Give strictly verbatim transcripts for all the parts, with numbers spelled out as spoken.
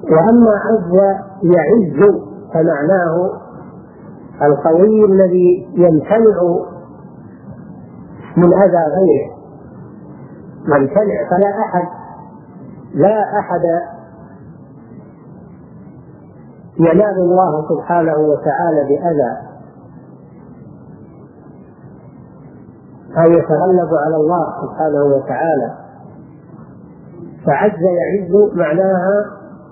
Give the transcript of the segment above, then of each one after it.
وأما عز يعز فمعناه القوي الذي يمتنع من أذى غيره، يمتنع، فلا أحد لا أحد ينال الله سبحانه وتعالى بأذى أو يتغلب على الله سبحانه وتعالى. فعز يعز معناها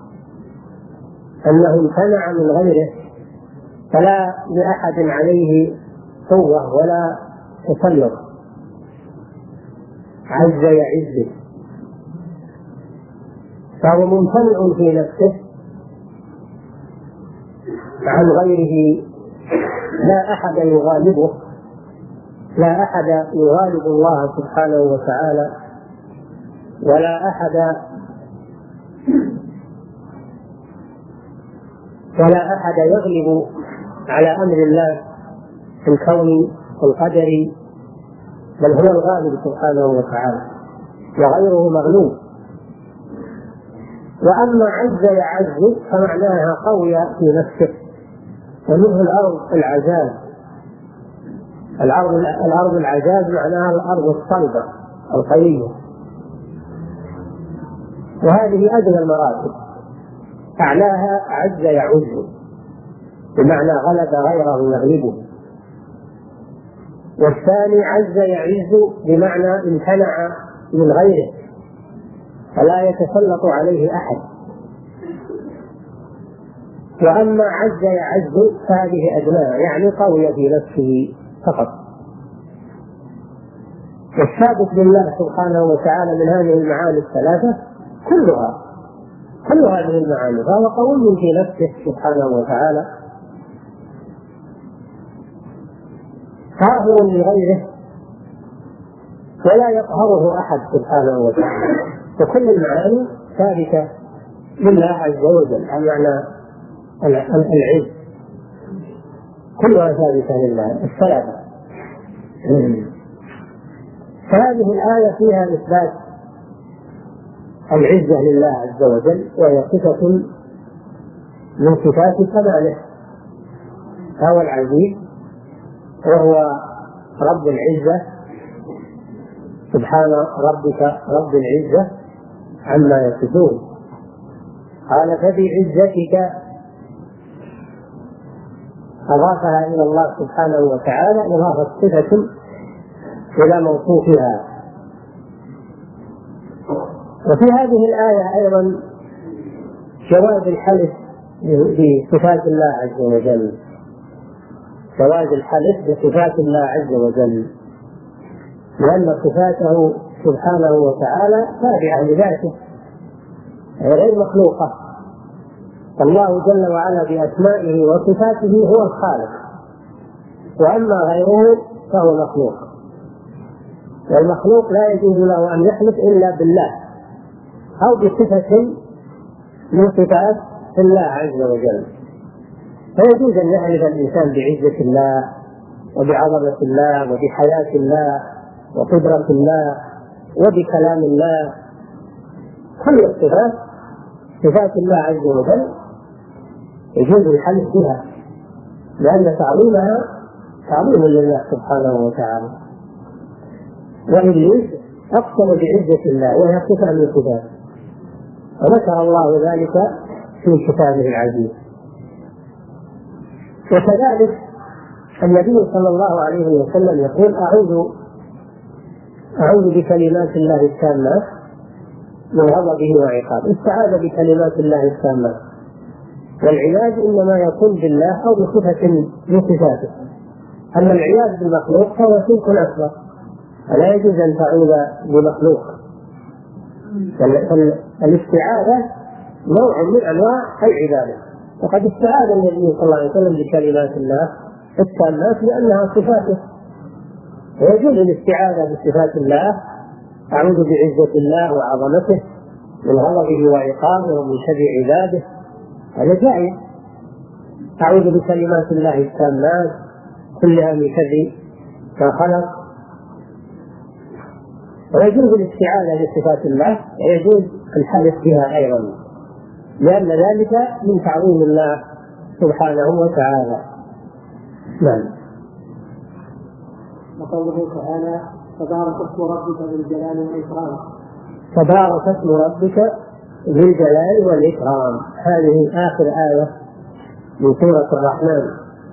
أنه امتنع من غيره، فلا لأحد عليه قوة ولا تسلط. عز يعز فهو ممتنع في نفسه عن غيره، لا أحد يغالبه، لا أحد يغالب الله سبحانه وتعالى، ولا أحد ولا أحد يغلب على أمر الله في الكون القدري، بل هو الغالب سبحانه وتعالى وغيره مغلوب. وأما عز يعز فمعناها قوي في نفسه، ومنه الأرض العجاز. الأرض الأرض العجاز معناها الأرض الصلبة القوية، وهذه أدنى المراتب، أعلاها عز يعز بمعنى غلب غيره يغلبه. والثاني عز يعز بمعنى امتنع من غيره فلا يتسلط عليه أحد. وأما عز يعز فهذه أدناها، يعني قوي في نفسه فقط. والثابت لله سبحانه وتعالى من هذه المعاني الثلاثة كلها كل هذه المعاني، فهو قوي في نفسه سبحانه وتعالى، قاهر لغيره ولا يقهره أحد سبحانه وتعالى. وكل المعاني ثابتة لله عز وجل، المعنى العز كلها ثابتة لله الثلاثة. فهذه الآية فيها إثبات العزة لله عز وجل، وهي صفة من صفات كماله، هو العزيز وهو رب العزة، سبحان ربك رب العزة عما يصفون. قال فبعزتك، أضافها إلى الله سبحانه وتعالى إضافة صفة إلى موصوفها. وفي هذه الآية أيضا جواز الحلف بصفات الله عز وجل، جواز الحلف بصفات الله عز وجل، لأن صفاته سبحانه وتعالى تابعة لذاته غير مخلوقة. الله جل وعلا بأسمائه وصفاته هو الخالق، وأما غيره فهو مخلوق، والمخلوق لا يجوز له أن يحلف إلا بالله أو بصفة من صفات الله عز وجل. فيجوز أن يحلف الإنسان بعزة الله وبعظمة الله وبحياة الله وقدرة الله وبكلام الله، كل الصفات صفات الله عز وجل يجوز الحلف بها، لأن تعظيمها تعظيم لله سبحانه وتعالى. وإبليس أقسم بعزة الله وهي صفة من صفاته، وذكر الله ذلك في كتابه العزيز. وكذلك النبي صلى الله عليه وسلم يقول أعوذ أعوذ بكلمات الله التامات من غضبه وعقابه، استعاذ بكلمات الله التامات، والعياذ إنما يكون بالله أو بصفة من صفاته. أما العياذ بالمخلوق فهو شرك أكبر، فلا يجوز أن تعوذ بمخلوق. الاستعاذة نوع من أنواع العبادة، وقد استعاذ النبي صلى الله عليه وسلم بكلمات الله التامات لأنها صفاته، ويجوز الاستعاذة بصفات الله، أعوذ بعزة الله وعظمته من غضبه وعقابه ومن شر عباده، هذا جائز. أعوذ بكلمات الله التامات كلها من شر ما خلق. ويجوز الاستعاذة بصفات الله ويجوز الحلف بها أيضا، لأن ذلك من تعظيم الله سبحانه وتعالى. نعم. وقوله تعالى تبارك اسم ربك ذي الجلال والإكرام. تبارك اسم ربك ذي الجلال والإكرام، هذه آخر آية من سورة الرحمن.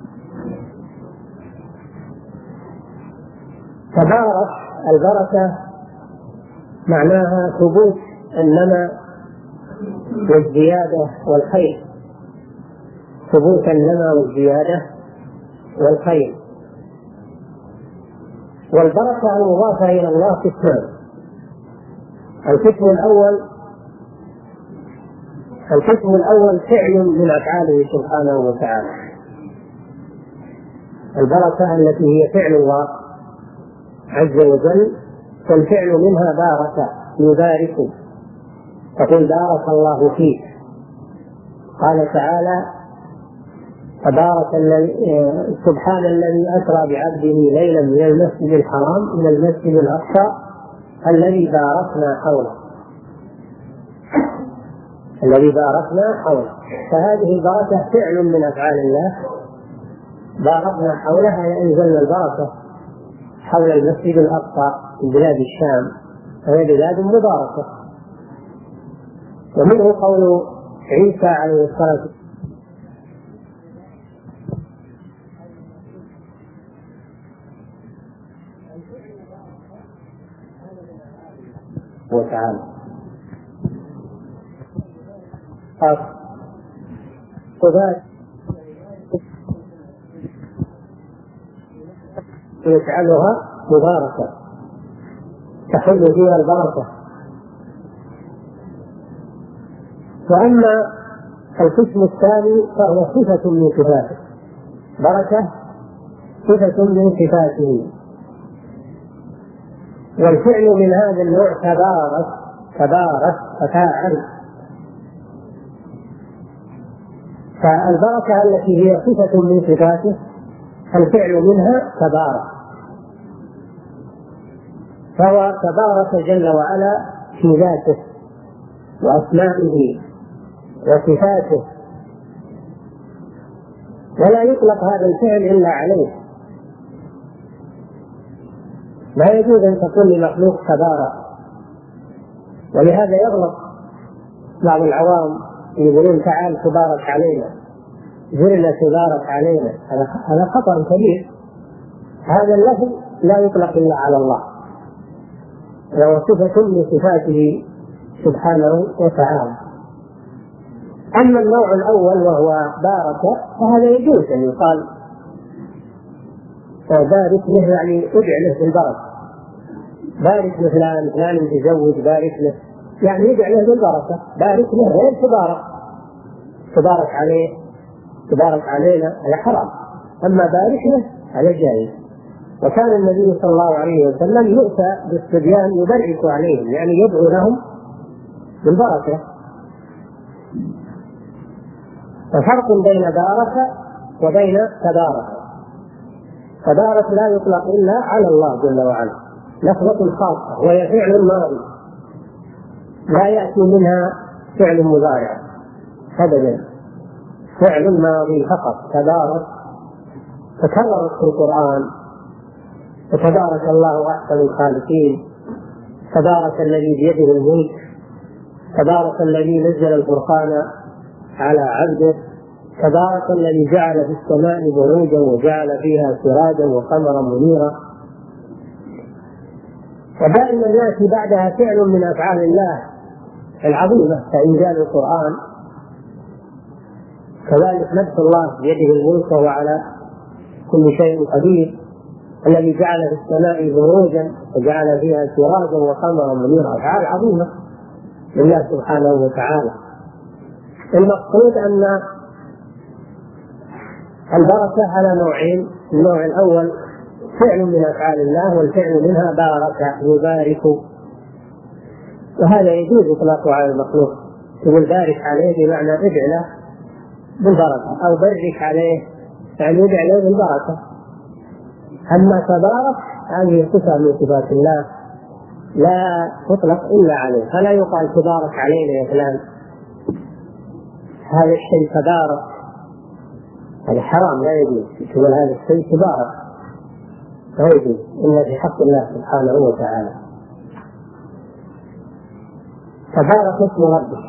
تبارك البركة معناها ثبوت النمى والزيادة والخير، ثبوت النمى والزيادة والخير. والبركة المضافة إلى الله قسمان: القسم الأول القسم الأول فعل من أفعاله سبحانه وتعالى، البركة التي هي فعل الله عز وجل، فالفعل منها بارك يبارك، تقول بارك الله فيك. قال تعالى تبارك الذي سبحان الذي أسرى بعبده ليلا من المسجد الحرام إلى المسجد الأقصى الذي باركنا حوله، الذي باركنا حوله. فهذه البركة فعل من أفعال الله، باركنا حولها أنزلنا البركة حول المسجد الأقصى في بلاد الشام، وهي بلاد مباركة. ومنه قول عيسى عليه الصلاة وتعالى صفات يجعلها مباركة تحل فيها البركة. وأما القسم الثاني فهو صفة من صفاته، بركة صفة من صفاته، والفعل من هذا النوع تبارك، تبارك فتاعل. فالبركة التي هي صفة من صفاته الفعل منها تبارك، فهو تبارك جل وعلا في ذاته وأسمائه وصفاته، ولا يطلق هذا الفعل إلا عليه. لا يجوز أن تقول لمخلوق تبارك، ولهذا يغلط بعض العوام يقولون تعال تبارك علينا، زرنا تبارك علينا، هذا خطأ كبير. هذا اللفظ لا يطلق إلا على الله، وهو صفة من صفاته سبحانه وتعالى. أما النوع الأول وهو بارك فهذا يجوز أن يقال بارك له، يعني ادع له بالبركة، بارك له فلان فلان يتزوج بارك له، يعني ادع له بالبركة، بارك له غير تبارك، تبارك عليه تبارك علينا هذا حرام، أما بارك له هذا جائز. وكان النبي صلى الله عليه وسلم يؤتى بالصبيان يبرك عليهم، يعني يدعو لهم بالبركة. ففرق بين بارك وبين تبارك. تبارك لا يطلق إلا على الله جل وعلا، لفظة خاصة، وهي فعل ماضي لا يأتي منها فعل مضارع أبدا، فعل ماضي فقط. تبارك تكررت في القرآن، وتبارك الله أحسن الخالقين، تبارك الذي بيده الملك، تبارك الذي نزل الفرقان على عبده، تبارك الذي جعل في السماء بروجا وجعل فيها سراجا وقمرا منيرا. ودائما يأتي بعدها فعل من أفعال الله العظيمة كإنزال القرآن، كذلك نفس الله بيده الملك وهو على كل شيء قدير، الذي جعل في السماء بروجا وجعل فيها سراجا وقمرا منيرا، أفعال عظيمة لله سبحانه وتعالى. المقصود أن البركة على نوعين: النوع الأول فعل من أفعال الله، والفعل منها بارك يبارك، وهذا يجوز إطلاقه على المخلوق، تقول بارك عليه بمعنى ادع له بالبركة، أو بارك عليه يعني ادع له بالبركة. أما تبارك هذه صفة من صفات الله لا تطلق إلا عليه، فلا يقال تبارك علينا يا فلان، هذا الشيء تبارك، هذا حرام لا يجوز تقول هذا الشيء تبارك، لا يجوز إلا في حق الله سبحانه وتعالى. تبارك اسم ربك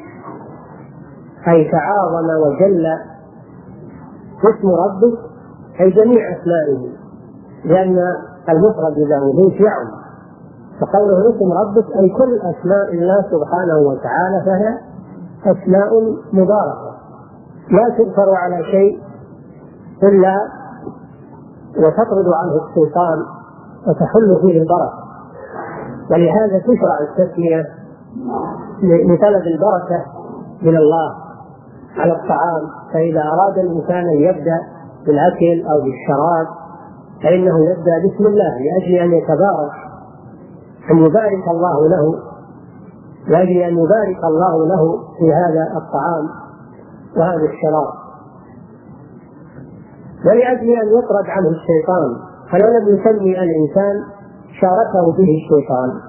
أي تعاظم وجل اسم ربك أي جميع أسمائه، لأن المفرد له ليس يعم، فقوله اسم ربك أي كل أسماء الله سبحانه وتعالى، فهي أسماء مباركة لا تذكر على شيء إلا وتطرد عنه الشيطان وتحل فيه البركة، ولهذا تشرع التسمية لطلب البركة من الله على الطعام. فإذا أراد الإنسان أن يبدأ بالأكل أو بالشراب فإنه يبدأ بسم الله لأجل أن يتبارك، أن يبارك الله له، لأجل أن يبارك الله له في هذا الطعام وهذا الشراب، ولأجل أن يطرد عنه الشيطان. فلو لم يسمي الإنسان شاركه به الشيطان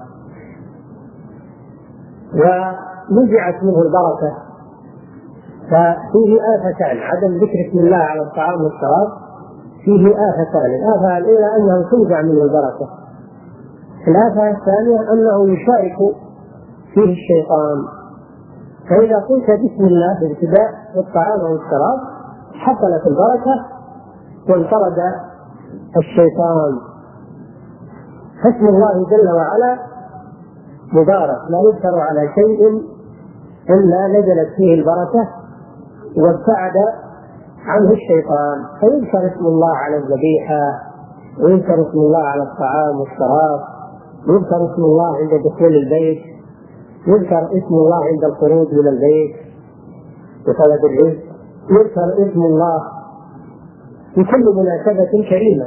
ونزعت منه البركة، ففيه آفتان: عدم ذكر اسم الله على الطعام والشراب فيه آفتان. الآفة الأولى أنه تنزع منه البركة، الآفة الثانية أنه يشارك فيه الشيطان. فإذا قلت بسم الله في ابتداء الطعام والشراب حصلت البركة وانطرد الشيطان. فاسم الله جل وعلا مبارك لا يذكر على شيء إلا نزلت فيه البركة وابتعد عنه الشيطان. فيذكر اسم الله على الذبيحة، ويذكر اسم الله على الطعام والشراب، يذكر اسم الله عند دخول البيت، يذكر اسم الله عند الخروج من البيت بطلب الرزق، يذكر اسم الله في كل مناسبة كريمة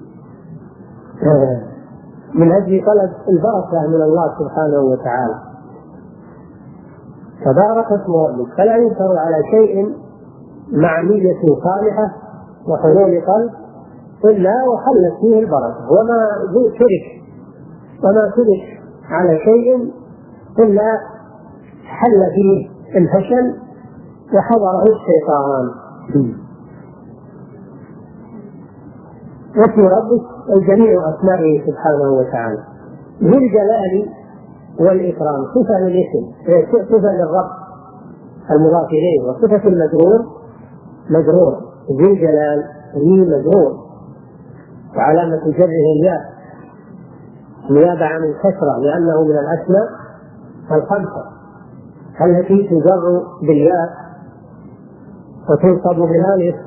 من أجل طلب البركة من الله سبحانه وتعالى. تبارك اسم ربك فلا يذكر على شيء مع نية صالحة وحلول قلب إلا وحلت فيه البركة، وما ترك وما ترك على شيء إلا حل فيه الفشل وحضره الشيطان. واسم ربك الجميع أسمائه سبحانه وتعالى. ذي الجلال والإكرام صفة للاسم، صفة للرب المضاف إليه، وصفة المجرور مجرور. ذي الجلال ذي مجرور وعلامة جره الياء نيابة عن الكسرة لأنه من الأسماء الخمسة التي تجر بالياء وتنصب بالالف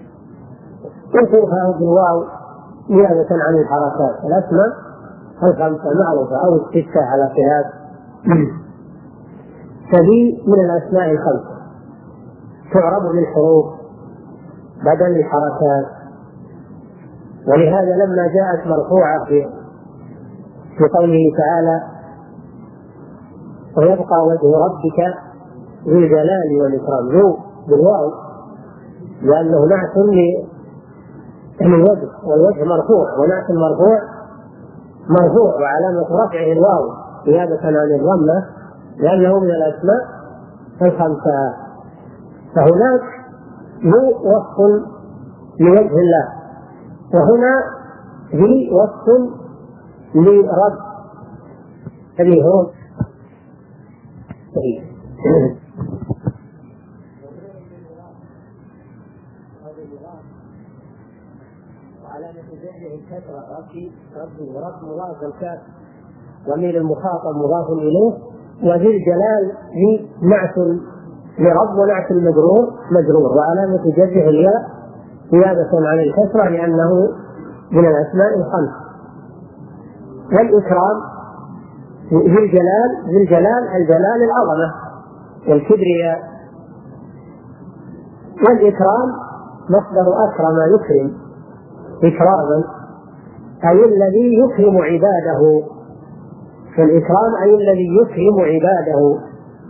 وترفع بالواو نيابة عن الحركات. الأسماء الخمسة معروفة أو الستة على قياس، فذي من الأسماء الخمسة تعرب بالحروف بدل الحركات. ولهذا لما جاءت مرفوعة في في قوله تعالى ويبقى وجه ربك ذي الجلال والإكرام، ذو بالواو لأنه نعت للوجه، والوجه مرفوع ونعت المرفوع مرفوع وعلامة رفعه الواو نيابة عن الضمة لأنه من الأسماء الخمسة. فهناك ذو وصف لوجه الله، وهنا ذي وصف لرب الذي هو وعلامة جره الكسرة ربي ربي ورب مضاف الكاف وميل المخاطب مضاف إليه، وذي الجلال ذي نعت لرب ونعت المجرور مجرور وعلامة جره الياء نيابة عن الكسرة لأنه من الأسماء الخمس. والإكرام ذي الجلال ذي الجلال الجلال العظمة والكبرياء، والإكرام مصدر أكرم يكرم إكراما أي الذي يكرم عباده، فالإكرام أي الذي يكرم عباده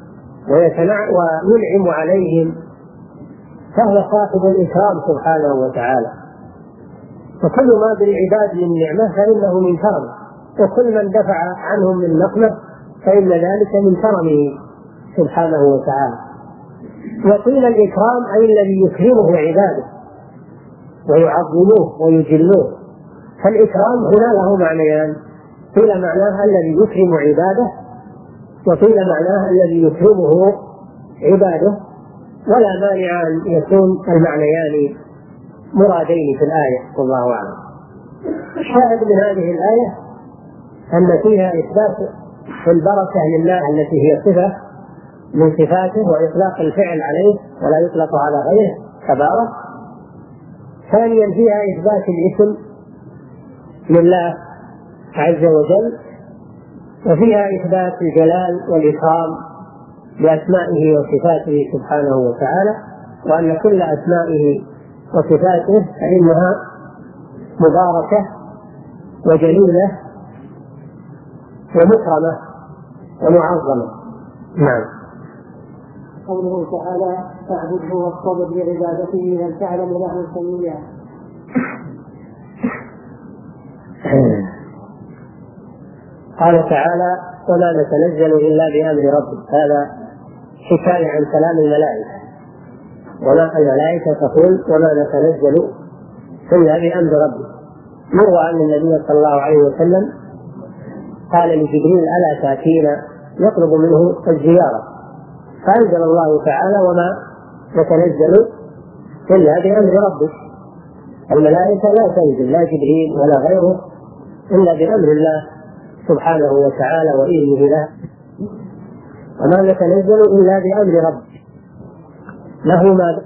وينعم عليهم، فهو صاحب الإكرام سبحانه وتعالى. فكل ما بالعباد من نعمة فإنه من كرمه، وكل من دفع عنهم من نقمة فإن ذلك من كرمه سبحانه وتعالى. وقيل الإكرام أي الذي يكرمه عباده ويعظموه ويجلوه. فالإكرام هنا له معنيان، قيل معناه الذي يكرم عباده، وقيل معناه الذي يكرمه عباده، ولا مانع أن يكون المعنيان مرادين في الآية، والله أعلم. الشاهد من هذه الآية أن فيها إثبات البركة لله التي هي صفة من صفاته، وإطلاق الفعل عليه ولا يطلق على غيره تبارك. ثانيا فيها إثبات الاسم لله عز وجل، وفيها إثبات الجلال والإكرام بأسمائه وصفاته سبحانه وتعالى، وأن كل أسمائه وصفاته فإنها مباركة وجليلة ومكرمة ومعظمة. نعم. قوله تعالى فاعبده واصطبر لعبادته هل تعلم له سميا. قال تعالى ولا نتنزل إلا بأمر ربك، هذا حكاية عن كلام الملائكة، وما الملائكة تقول وما نتنزل إلا بأمر ربك. يروى أن النبي صلى الله عليه وسلم قال لجبريل ألا تأتينا يطلب منه الزيارة، فأنزل الله تعالى وما نتنزل إلا بأمر ربك. الملائكة لا تنزل، لا جبريل ولا غيره، إلا بأمر الله سبحانه وتعالى وإذنه له، وما نتنزل إلا بأمر ربك له ما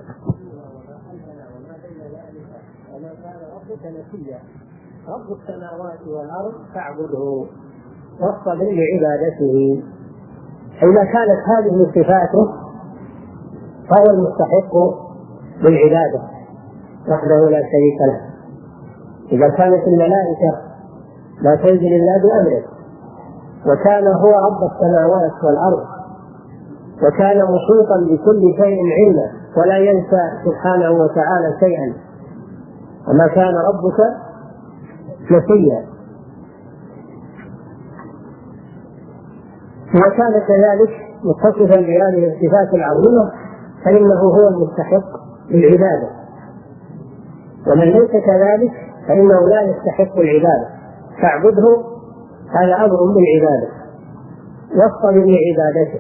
وما كان ربك نسيا. رب السماوات والأرض فاعبده واصطبر لعبادته. إذا كانت هذه صفاته فهو المستحق للعبادة وحده لا شريك له. إذا كانت الملائكة لا تنزل إلا بأمره، وكان هو رب السماوات والأرض، وكان محيطا بكل شيء علما ولا ينسى سبحانه وتعالى شيئا، وما كان ربك نسيا. وكان كذلك متصفا بهذه الصفات العظيمة فإنه هو المستحق للعبادة، ومن ليس كذلك فإنه لا يستحق العبادة. فاعبده هذا أمر بالعبادة، واصطبر لعبادته.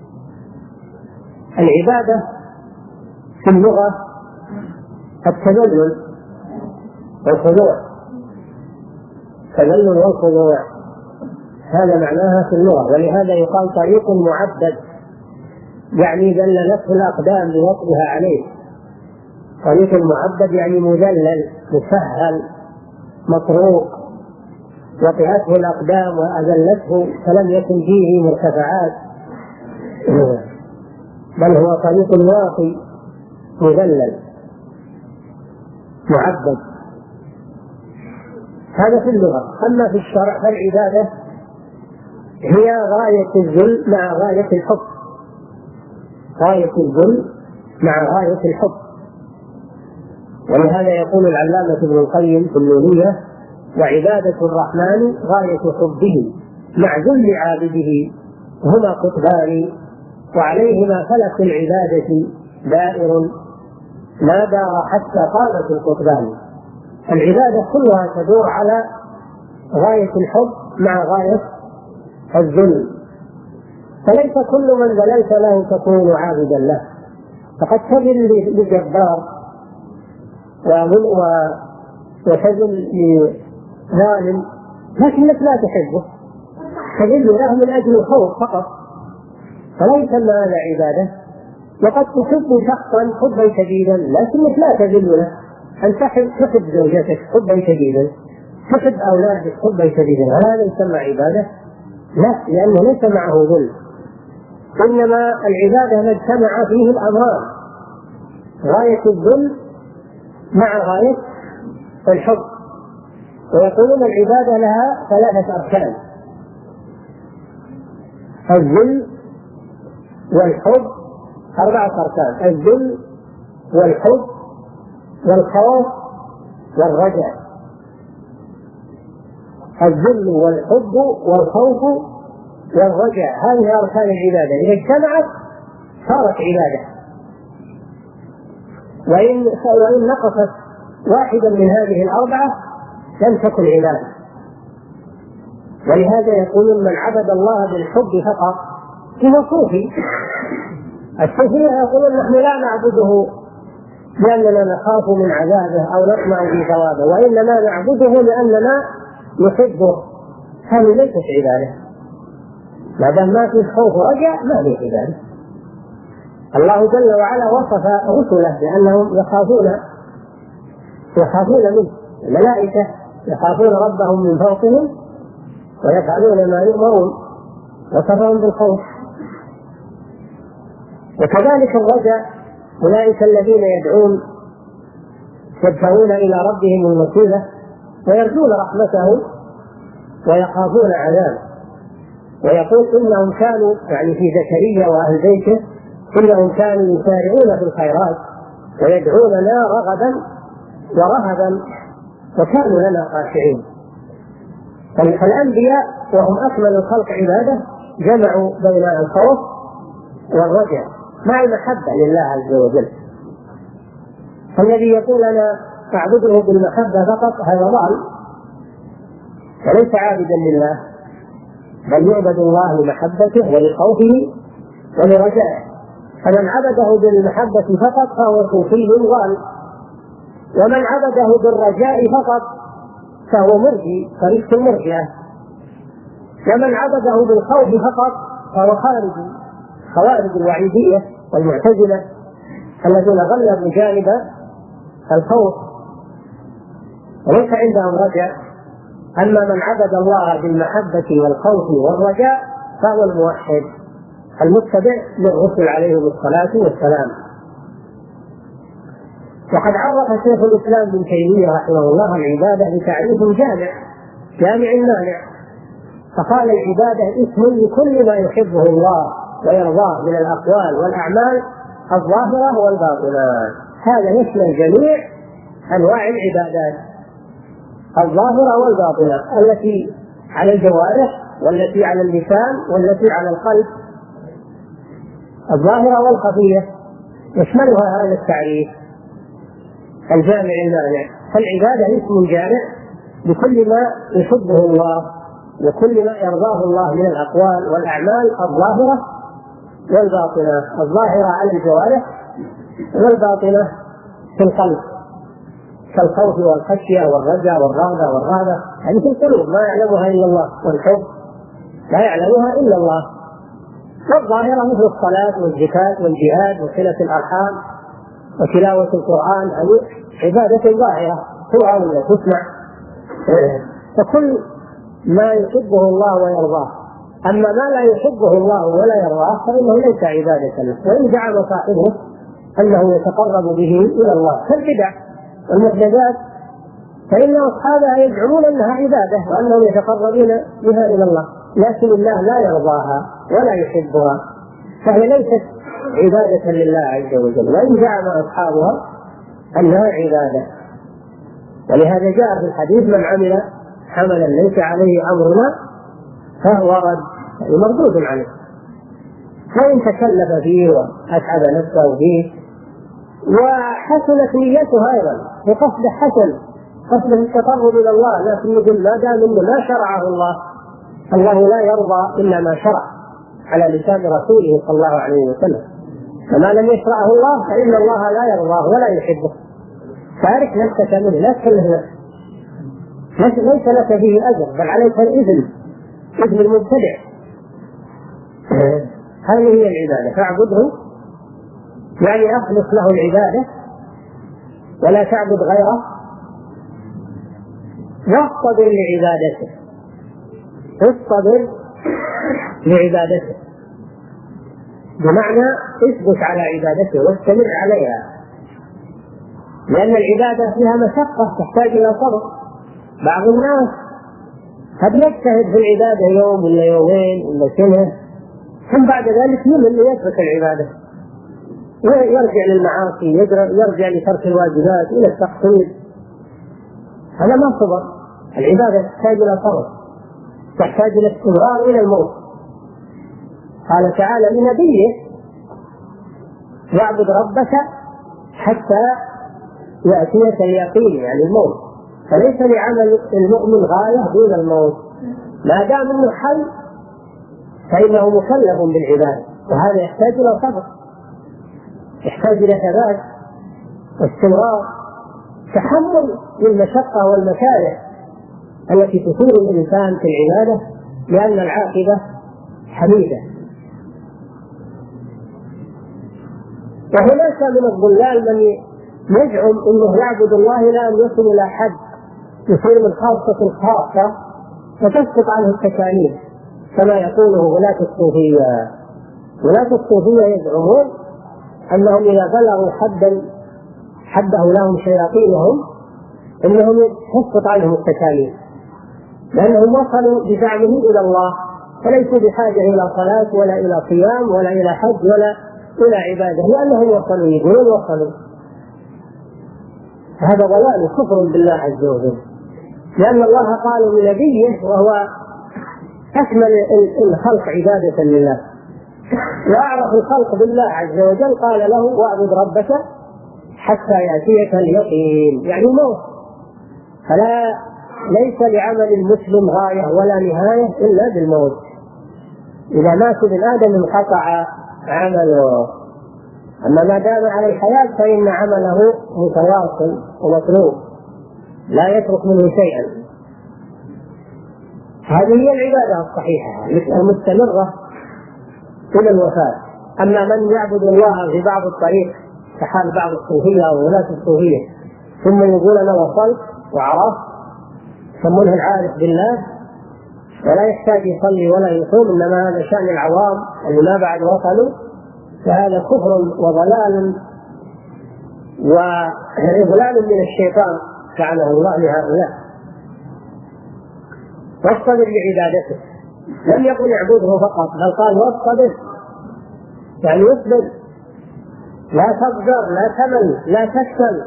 العبادة في اللغة التذلل والخضوع، التذلل والخضوع هذا معناها في اللغة، ولهذا يقال طريق معبد، يعني ذللته الأقدام لوطئها عليه. طريق معبد يعني مذلل مسهل مطروق، وطئته الأقدام وأذلته فلم يكن فيه مرتفعات، بل هو طريق واقي مذلل معبد. هذا في اللغة. أما في الشرع فالعبادة هي غاية الذل مع غاية الحب، غاية الذل مع غاية الحب. ولهذا يقول العلامة ابن القيم في النونية وعبادة الرحمن غاية حبه مع ذل عابده هما قطبان، وعليهما فلك العبادة دائر ما دار حتى قامت القطبان. العبادة كلها تدور على غاية الحب مع غاية الذل، فليس كل من ذللت له تكون عابدا له. فقد تذل لجبار وتذل لظالم لكنك لا تحبه، تذل له من أجل الخوف فقط، فليس هذا عبادة. وقد تحب شخصا حبا شديدا لكنك لا تذل له، أن تحب زوجتك حبا شديدا، تحب أولادك حبا شديدا، هل هذا يسمى عبادة؟ لا، لأنه ليس معه ذل. إنما العبادة ما اجتمع فيه الأمران، غاية الذل مع غاية الحب. ويقولون العبادة لها ثلاثة أركان: الذل والحب، أربعة أركان: الذل والحب والخوف والرجاء. الذل والحب والخوف والرجاء، هذه أركان العبادة، إذا اجتمعت صارت عبادة. وإن, وإن نقصت واحدا من هذه الأربعة لم تكن عبادة. ولهذا يقولون من عبد الله بالحب فقط هو صوفي. الصوفية يقولون نحن لا نعبده لأننا نخاف من عذابه أو نطمع في ثوابه، وإنما نعبده لأننا نحبه. هذه ليست عبادة. ما دام ما في خوف ورجاء ما في عبادة. الله جل وعلا وصف رسله بأنهم يخافون يخافون منه. الملائكة يخافون ربهم من فوقهم ويفعلون ما يؤمرون، وصفهم بالخوف. وكذلك الرجاء، أولئك الذين يدعون يدعون إلى ربهم المثوبة ويرجون رحمته ويخافون عذابه. ويقول إنهم كانوا، يعني في زكريا وأهل بيته، إنهم كانوا يسارعون في الخيرات ويدعوننا رغبا ورهبا وكانوا لنا خاشعين. فالأنبياء وهم أكمل الخلق عبادة جمعوا بين الخوف والرجاء مع المحبة لله عز وجل. فالذي يقول أنا أعبده بالمحبة فقط هذا ضال وليس عابدا لله، بل يعبد الله لمحبته ولخوفه ولرجائه. فمن عبده بالمحبة فقط فهو صوفي ضال، ومن عبده بالرجاء فقط فهو مرجي طريق المرجئة، ومن عبده بالخوف فقط فهو خارجي خوارج الوعيدية والمعتزلة الذين غلبوا جانب الخوف وليس عندهم رجاء. أما من عبد الله بالمحبة والخوف والرجاء فهو الموحد المتبع للرسل عليهم الصلاة والسلام. وقد عرف شيخ الإسلام ابن تيمية رحمه الله العبادة بتعريف جامع جامع مانع، فقال العبادة اسم لكل ما يحبه الله ويرضاه من الأقوال والأعمال الظاهرة والباطنة. هذا يشمل جميع أنواع العبادات الظاهرة والباطنة التي على الجوارح والتي على اللسان والتي على القلب، الظاهرة والخفية يشملها هذا التعريف الجامع المانع. فالعبادة اسم جامع لكل ما يحبه الله وكل ما يرضاه الله من الأقوال والأعمال الظاهرة والباطنة، الظاهرة على الجوارح والباطنة في القلب كالخوف والخشية والرجاء والرغبة والرهبة، هذه في القلوب ما يعلمها إلا الله، والحب لا يعلمها إلا الله. والظاهرة مثل الصلاة والزكاة والجهاد وصلة الأرحام وتلاوة القرآن، هذه عبادة ظاهرة ترعى ولا تسمع. فكل ما يحبه الله ويرضاه. أما ما لا يحبه الله ولا يرضاه فإنه ليس عبادة له، وإن زعم صاحبه أنه يتقرب به إلى الله. كالبدع والمحدثات فإن أصحابها يزعمون أنها عبادة وأنهم يتقربون بها إلى الله، لكن الله لا يرضاها ولا يحبها، فهي ليست عبادة لله عز وجل، وإن زعم أصحابها أنها عبادة. ولهذا جاء في الحديث من عمل عملا ليس عليه أمرنا فهو رد، يعني مردود عليه. وإن تكلف فيه وأتعب نفسه فيه وحسنت نيته أيضا بقصد حسن قصد التقرب إلى الله، لكن يقول ما دام إنه ما شرعه الله، الله لا يرضى إلا ما شرع على لسان رسوله صلى الله عليه وسلم، فما لم يشرعه الله فإن الله لا يرضاه ولا يحبه. فارك نفسك منه، لا تكلف نفسك، ليس لك فيه أجر بل عليك الإذن، إذن المبتدع. هذه هي العبادة، فاعبده يعني أخلص له العبادة ولا تعبد غيره، واصطبر لعبادته، اصطبر لعبادته بمعنى اثبت على عبادته واستمر عليها، لأن العبادة فيها مشقة تحتاج إلى صبر. بعض الناس قد يجتهد في العبادة يوم ولا يومين ولا سنة ثم بعد ذلك يمل ويترك العبادة ويرجع للمعاصي، يرجع لترك الواجبات إلى التقصير. هذا ما صبر. العبادة تحتاج إلى صبر، تحتاج إلى استمرار إلى الموت. قال تعالى لنبيه واعبد ربك حتى يأتيك اليقين يعني الموت. فليس لعمل المؤمن غاية دون الموت، ما دام انه حي فإنه مكلف بالعبادة، وهذا يحتاج إلى صبر، يحتاج إلى ثبات واستمرار، تحمل للمشقة والمكاره التي تصيب الإنسان في العبادة، لأن العاقبة حميدة. وهناك من الضلال من يزعم أنه يعبد الله إلى أن يصل إلى حد يصير من خاصة الخاصة فتسقط عنه التكاليف، كما يقوله غلاة الصوفية. غلاة الصوفية يزعمون أنهم إذا بلغوا حدا حده لهم شياطينهم أنهم تسقط عنهم التكاليف، لأنهم وصلوا بزعمه إلى الله، فليسوا بحاجة إلى صلاة ولا إلى صيام ولا إلى حج ولا إلى عبادة، لأنهم وصلوا يقولون وصلوا. هذا ضلال كفر بالله عز وجل، لأن الله قال لنبيه وهو أكمل الخلق عبادة لله وأعرف الخلق بالله عز وجل، قال له واعبد ربك حتى يأتيك اليقين، يعني موت. فلا ليس لعمل المسلم غاية ولا نهاية إلا بالموت. إذا مات ابن آدم انقطع عمله، أما ما دام على الحياة فإن عمله متواصل ومطلوب لا يترك منه شيئا. هذه هي العبادة الصحيحة المستمرة إلى الوفاة. أما من يعبد الله في بعض الطريق كحال بعض الصوفية أو ولاة الصوفية ثم يقول أنا وصلت وعرفت، يسمونه العارف بالله ولا يحتاج يصلي ولا يصوم، إنما هذا شأن العوام اللي ما بعد وصلوا، فهذا كفر وضلال وإضلال من الشيطان لعنه الله لهؤلاء. واصطبر لعبادته، لم يقل اعبده فقط بل قال واصطبر، يعني اصبر، لا تضجر لا تمل لا تكسل،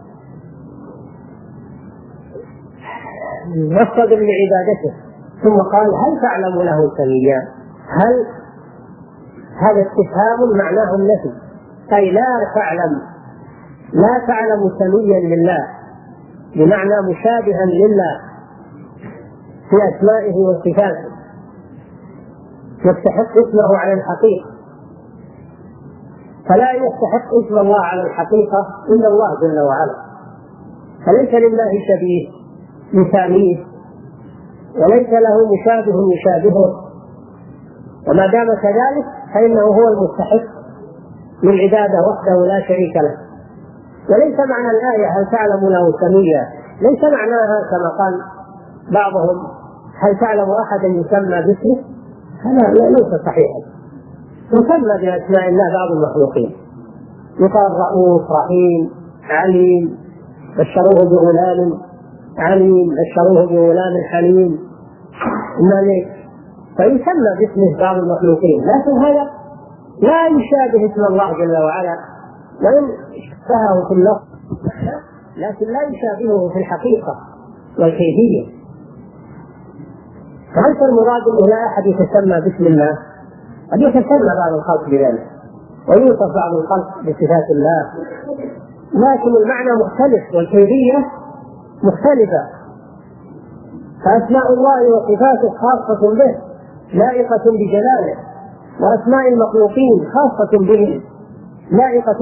واصطبر لعبادته. ثم قال هل تعلم له سميا؟ هل هذا استفهام معناه النفي، أي لا تعلم لا تعلم سميا لله، بمعنى مشابها لله في أسمائه وصفاته، يستحق اسمه على الحقيقة، فلا يستحق اسم الله على الحقيقة إلا الله جل وعلا، فليس لله شبيه يساميه وليس له مشابه يشابهه، وما دام كذلك فإنه هو المستحق للعبادة وحده لا شريك له. وليس معنى الآية هل تعلم له سميا ليس معناها كما قال بعضهم هل تعلم أحدا يسمى باسمه، هذا ليس صحيحا. يسمى بأسماء الله بعض المخلوقين، يقال رؤوف رحيم عليم، بشروه بغلام عليم، بشروه بغلام حليم، ملك، فيسمى باسمه بعض المخلوقين، لكن هذا لا يشابه اسم الله جل وعلا، وإن شبهه في اللفظ لكن لا يشابهه في الحقيقة والكيفية. فليس المراد أنه لا أحد يتسمى باسم الله، قد يتسمى بعض الخلق بذلك ويوصف بعض الخلق بصفات الله، لكن المعنى مختلف والكيفية مختلفة. فأسماء الله وصفاته خاصة به لائقة بجلاله، وأسماء المخلوقين خاصة به لائقة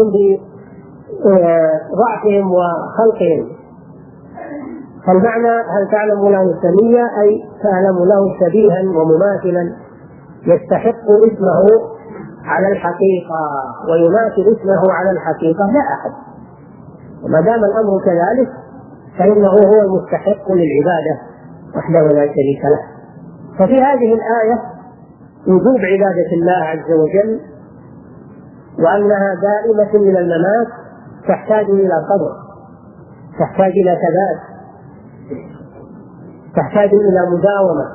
بضعفهم وخلقهم. فالمعنى هل تعلم له سميا أي تعلم له شبيها ومماثلا يستحق اسمه على الحقيقة ويماثل اسمه على الحقيقة لا أحد. وما دام الأمر كذلك فإنه هو المستحق للعبادة وحده لا شريك له. ففي هذه الآية وجوب عبادة الله عز وجل، وأنها دائمة من الممات، تحتاج إلى صبر، تحتاج إلى ثبات، تحتاج إلى مداومة.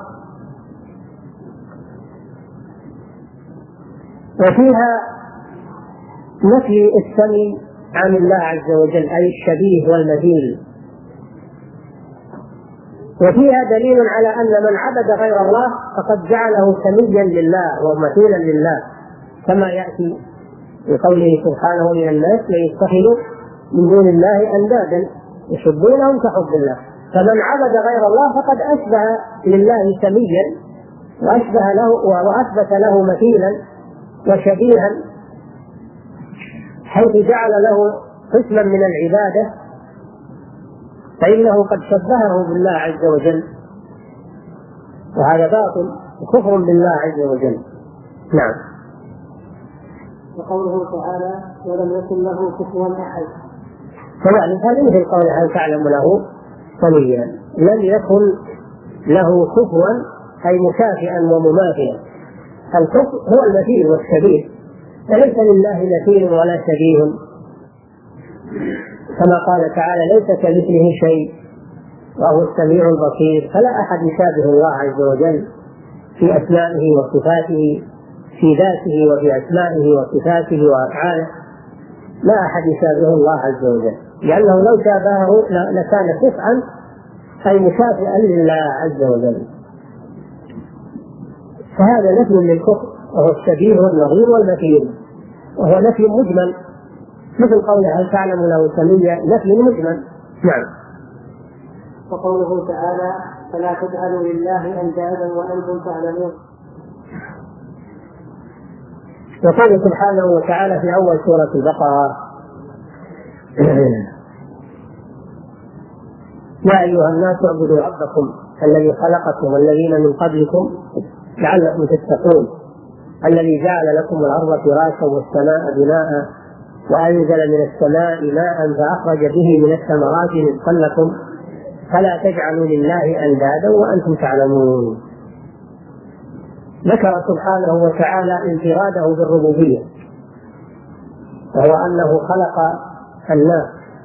وفيها نفي السمي عن الله عز وجل أي الشبيه والمثيل، وفيها دليل على أن من عبد غير الله فقد جعله سميا لله ومثيلا لله، كما يأتي في قوله سبحانه من الناس من يتخذ من دون الله أندادا يحبونهم كحب الله. فمن عبد غير الله فقد أشبه لله سميا وأشبه له وأثبت له مثيلا وشبيها، حيث جعل له قسما من العبادة، فإنه قد شبهه بالله عز وجل، وهذا باطل وكفر بالله عز وجل. نعم. وقوله تعالى ولم يكن له كفوا أحد، فيعني هذا مثل قول هل تعلم له سميا، لم يكن له كفوا أي مكافئا ومماثلا. الكفر هو المثيل والشبيه، فليس لله مثيل ولا شبيه، كما قال تعالى ليس كمثله شيء وهو السميع البصير. فلا أحد يشابه الله عز وجل في أسمائه وصفاته، في ذاته وفي أسمائه وصفاته وأفعاله، لا أحد يشابه الله عز وجل، لأنه لو شابهه لكان كفءا أي مكافئا لله عز وجل. فهذا نفي للكفر، وهو الشبيه والنظير والمثيل، وهو نفي مجمل، مثل قوله هل تعلم له سميا، نفي مجمل. نعم. وقوله تعالى فلا تجعلوا لله أندادا وأنتم تعلمون. وقال سبحانه وتعالى في أول سورة البقرة يا أيها الناس اعبدوا ربكم الذي خلقكم والذين من قبلكم لعلكم تتقون الذي جعل لكم الأرض فراشا والسماء بناء وأنزل من السماء ماء فأخرج به من الثمرات رزقا لكم فلا تجعلوا لله أندادا وأنتم تعلمون. ذكر سبحانه وتعالى انفراده بالربوبية، وهو أنه خلق الناس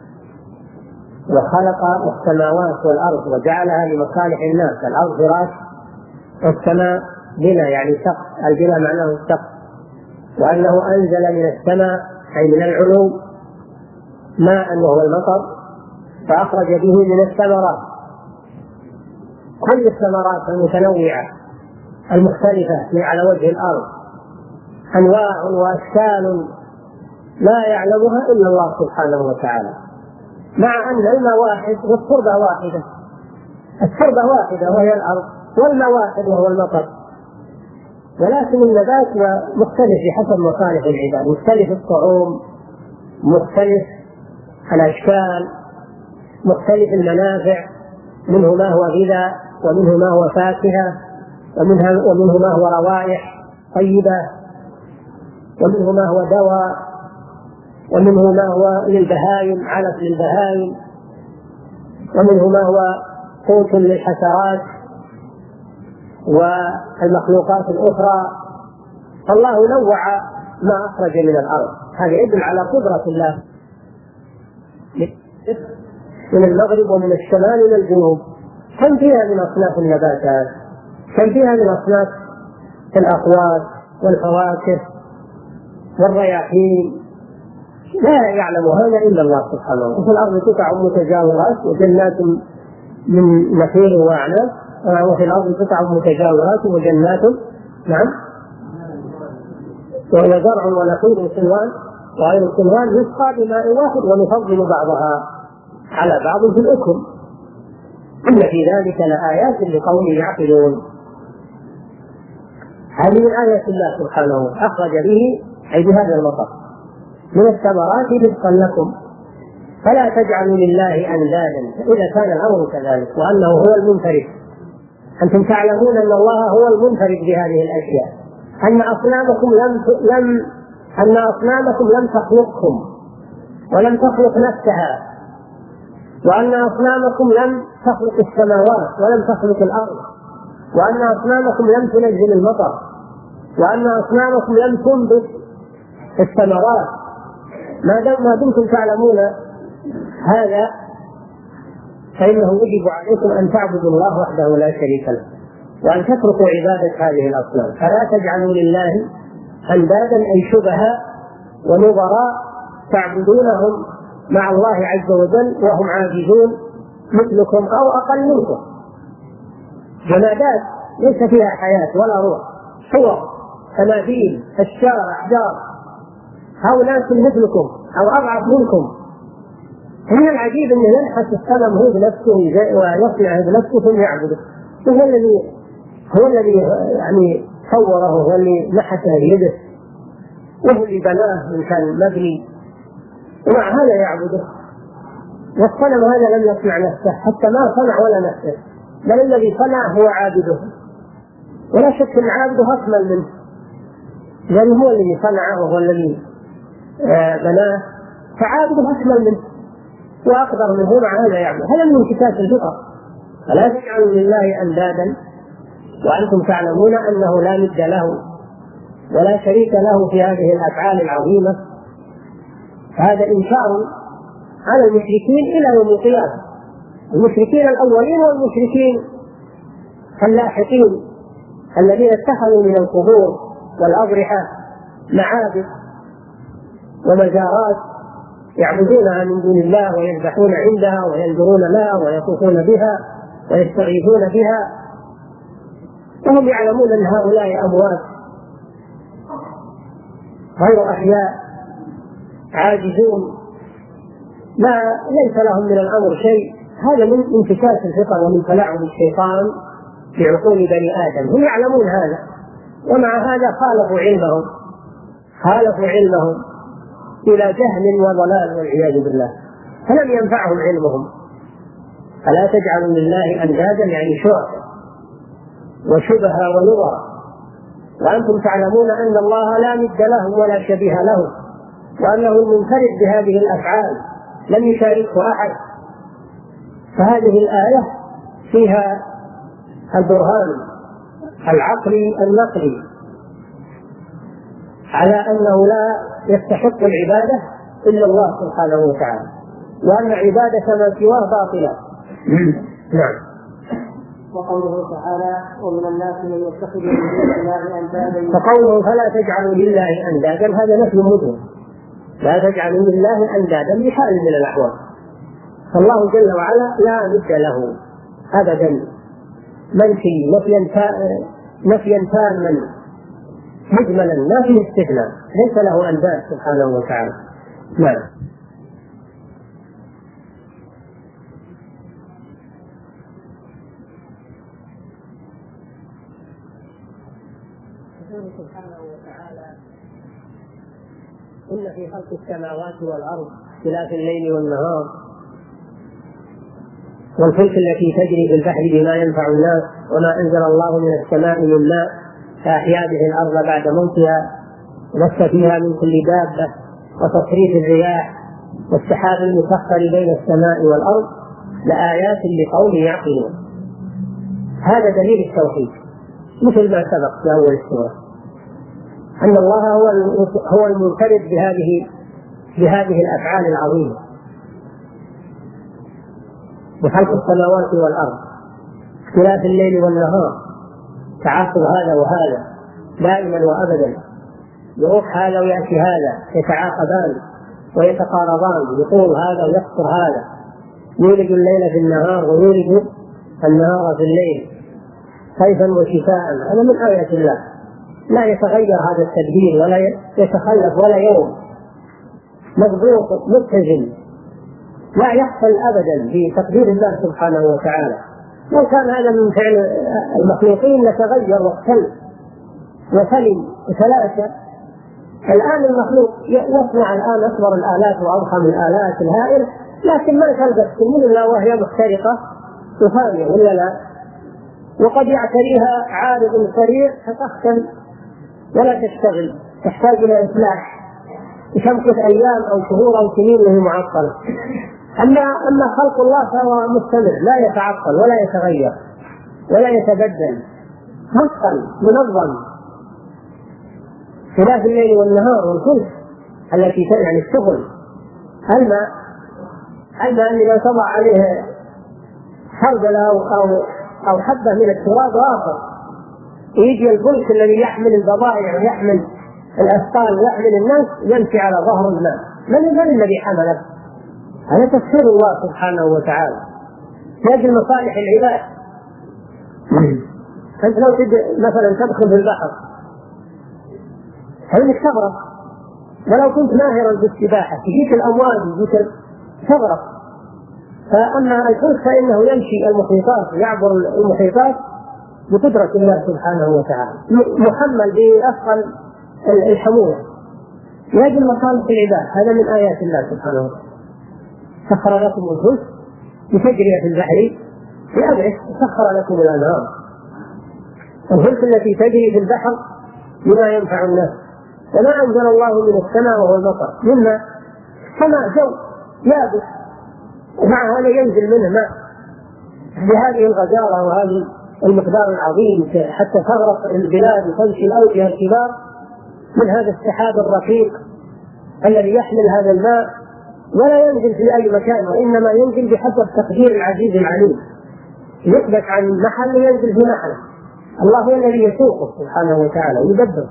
وخلق السماوات والأرض وجعلها لمصالح الناس، الأرض فراش والسماء بنا يعني سقف، البنا معناه السقف، وأنه أنزل من السماء أي من العلوم ماء وهو المطر فأخرج به من الثمرات، كل الثمرات المتنوعة المختلفة على وجه الأرض، أنواع وأشكال لا يعلمها إلا الله سبحانه وتعالى، مع أن الماء واحد والتربة واحدة، التربة واحدة وهي الأرض، والماء واحد وهو المطر، ولكن النبات مختلف بحسب مصالح العباد، مختلف الطعوم، مختلف الأشكال، مختلف المنافع، منه ما هو غذاء ومنه ما هو فاكهة ومنه, ومنه ما هو روائح طيبة ومنه ما هو دواء ومنه ما هو للبهائم علف للبهائم ومنه ما هو قوت للحشرات والمخلوقات الأخرى. فالله نوع ما أخرج من الأرض، هذا يدل على قدرة الله من المغرب ومن الشمال إلى الجنوب، كم فيها من أصناف النباتات، كم فيها من أصناف الأقوات والفواكه والرياحين، لا يعلم هذا إلا الله سبحانه. وفي الأرض قطع متجاورات وجنات من نخيل وأعناب، وفي الأرض قطع متجاورات وجنات نعم وهي زرع ونخيل صنوان وغير صنوان يسقى بماء واحد ونفضل بعضها على بعض في الأكل، إن في ذلك لآيات لقوم يعقلون. هذه من آيات الله سبحانه، أخرج به أي بهذا المطر من الثمرات رزقا لكم فلا تجعلوا لله أندادا إذا كان الأمر كذلك وأنه هو المنفرد. أنتم تعلمون أن الله هو المنفرد بهذه الأشياء، أن أصنامكم لم لم أن أصنامكم لم تخلقكم ولم تخلق نفسها، وأن أصنامكم لم تخلق السماوات ولم تخلق الأرض، وأن أصنامكم لم تنزل المطر، وأن أصنامكم لم تنبت الثمرات. ما دمتم تعلمون هذا فإنه يجب عليكم أن تعبدوا الله وحده لا شريك له وأن تتركوا عبادة هذه الأصنام، فلا تجعلوا لله أندادا أي شبهاء ونظراء تعبدونهم مع الله عز وجل وهم عاجزون مثلكم أو أقل منكم، جمادات ليس فيها حياة ولا روح، صور تماثيل أشجار أحجار، هؤلاء مثلكم أو أضعف منكم من العجيب انه ينحت الصنم هو بنفسه ويصنعه بنفسه ثم يعبده، وهو الذي هو الذي يعني صوره، هو اللي نحته بيده، وهو اللي بناه من كان مبني، ومع هذا يعبده. والصنم هذا لم يصنع نفسه، حتى ما صنع ولا نفسه، بل الذي صنع هو عابده، ولا شك ان عابده اكمل منه، لأنه هو الذي صنعه وهو الذي بناه، فعابده اكمل منه واقدر منه، مع هذا يعبد. هذا من انتكاس الفطر. فلا تجعلوا لله اندادا وانتم تعلمون انه لا ند له ولا شريك له في هذه الافعال العظيمه. هذا انكار على المشركين الى يوم القيامه، المشركين الاولين والمشركين اللاحقين الذين اتخذوا من القبور والاضرحه معابد ومزارات يعبدونها من دون الله ويذبحون عندها وينذرون لها ويطوفون بها ويستغيثون بها، وهم يعلمون ان هؤلاء اموات غير احياء عاجزون لا ليس لهم من الامر شيء. هذا من انتكاس الفطر ومن تلاعب الشيطان بعقول بني ادم، هم يعلمون هذا، ومع هذا خالفوا علمهم خالفوا علمهم الى جهل وضلال والعياذ بالله، فلم ينفعهم علمهم. فلا تجعلوا لله اندادا يعني شركاء وشبه ونظر وانتم تعلمون ان الله لا ند له ولا شبيه له، وانه المنفرد بهذه الافعال لم يشاركه احد. فهذه الايه فيها البرهان العقلي النقلي على انه لا يستحق العباده الا الله سبحانه وتعالى، وان عباده ما سواه باطله. نعم. وقوله تعالى ومن الناس من يتخذ من دون الله اندادا، فقوله فلا تجعلوا لله اندادا هذا نفي مدهن، لا تجعلوا لله اندادا بحال من الاحوال. فالله جل وعلا لا ند له ابدا، منفي نفيا تاما مجملا ما فيه استثناء، ليس له انداد سبحانه وتعالى. نعم. سبحانه وتعالى إن في خلق السماوات والأرض اختلاف الليل والنهار والفلك التي تجري في البحر بما ينفع الناس وما أنزل الله من السماء من ماء فأحيا به الأرض بعد موتها وبث فيها من كل دابة وتصريف الرياح والسحاب المسخر بين السماء والأرض لآيات لقوم يعقلون. هذا دليل التوحيد مثل ما سبق في أول السورة، أن الله هو هو المنفرد بهذه بهذه الأفعال العظيمة بخلق السماوات والأرض، اختلاف الليل والنهار، تعاقب هذا وهذا دائما وأبدا، يروح هذا ويأتي هذا، يتعاقبان ويتقاربان، يطول هذا ويقصر هذا، يولد الليل في النهار ويولد النهار في الليل صيفا وشتاء. هذا من آيات الله، لا يتغير هذا التدبير ولا يتخلف ولا يوم، مضبوط متزن، لا يحصل أبدا بتقدير الله سبحانه وتعالى. لو كان هذا من فعل المخلوقين لتغير واختل وسلم وتلاشى. الآن المخلوق يصنع الآن أكبر الآلات وأضخم الآلات الهائلة، لكن ما تلبس إلا وهي محترقة وفانية ولا لا، وقد يعتريها عارض سريع فتختل ولا تشتغل، تحتاج إلى إصلاح تمكث أيام أو شهور أو سنين وهي معطلة. أما أما خلق الله فهو مستمر لا يتعطل ولا يتغير ولا يتبدل، متقن منظم، خلاف الليل والنهار والفلك التي يعني الشغل. الماء الماء اللي لو تضع عليه حربة أو أو أو حبة من التراب آخر يجي الفلك الذي يحمل البضائع ويحمل الأثقال ويحمل الناس يمشي على ظهر الماء. من من الذي حمله؟ هذا تفسير الله سبحانه وتعالى لأجل مصالح العباد. أنت لو مثلا تدخل في البحر فإنك تغرق، ولو كنت ماهرا بالسباحة تجيك الأمواج تجيك تغرق، فأما الحوت فإنه يمشي المحيطات، يعبر المحيطات بقدرة الله سبحانه وتعالى، محمل بأثقل الحمولة لأجل مصالح العباد. هذا من آيات الله سبحانه وتعالى. سخر لكم الفلك لتجري في البحر بأمره، سخر لكم الأنهار. الفلك التي تجري في البحر بما ينفع الناس. وما أنزل الله من السماء وهو المطر، مما سماء جو يابس، ومع هذا ينزل منه ماء بهذه الغزارة وهذه المقدار العظيم حتى تغرق البلاد وتمشي الأودية الكبار من هذا السحاب الرقيق الذي يحمل هذا الماء، ولا ينزل في أي مكان، وإنما ينزل بحسب تقدير العزيز العليم، يثبت عن محل ينزل في محله. الله هو الذي يسوقه سبحانه وتعالى ويدبر.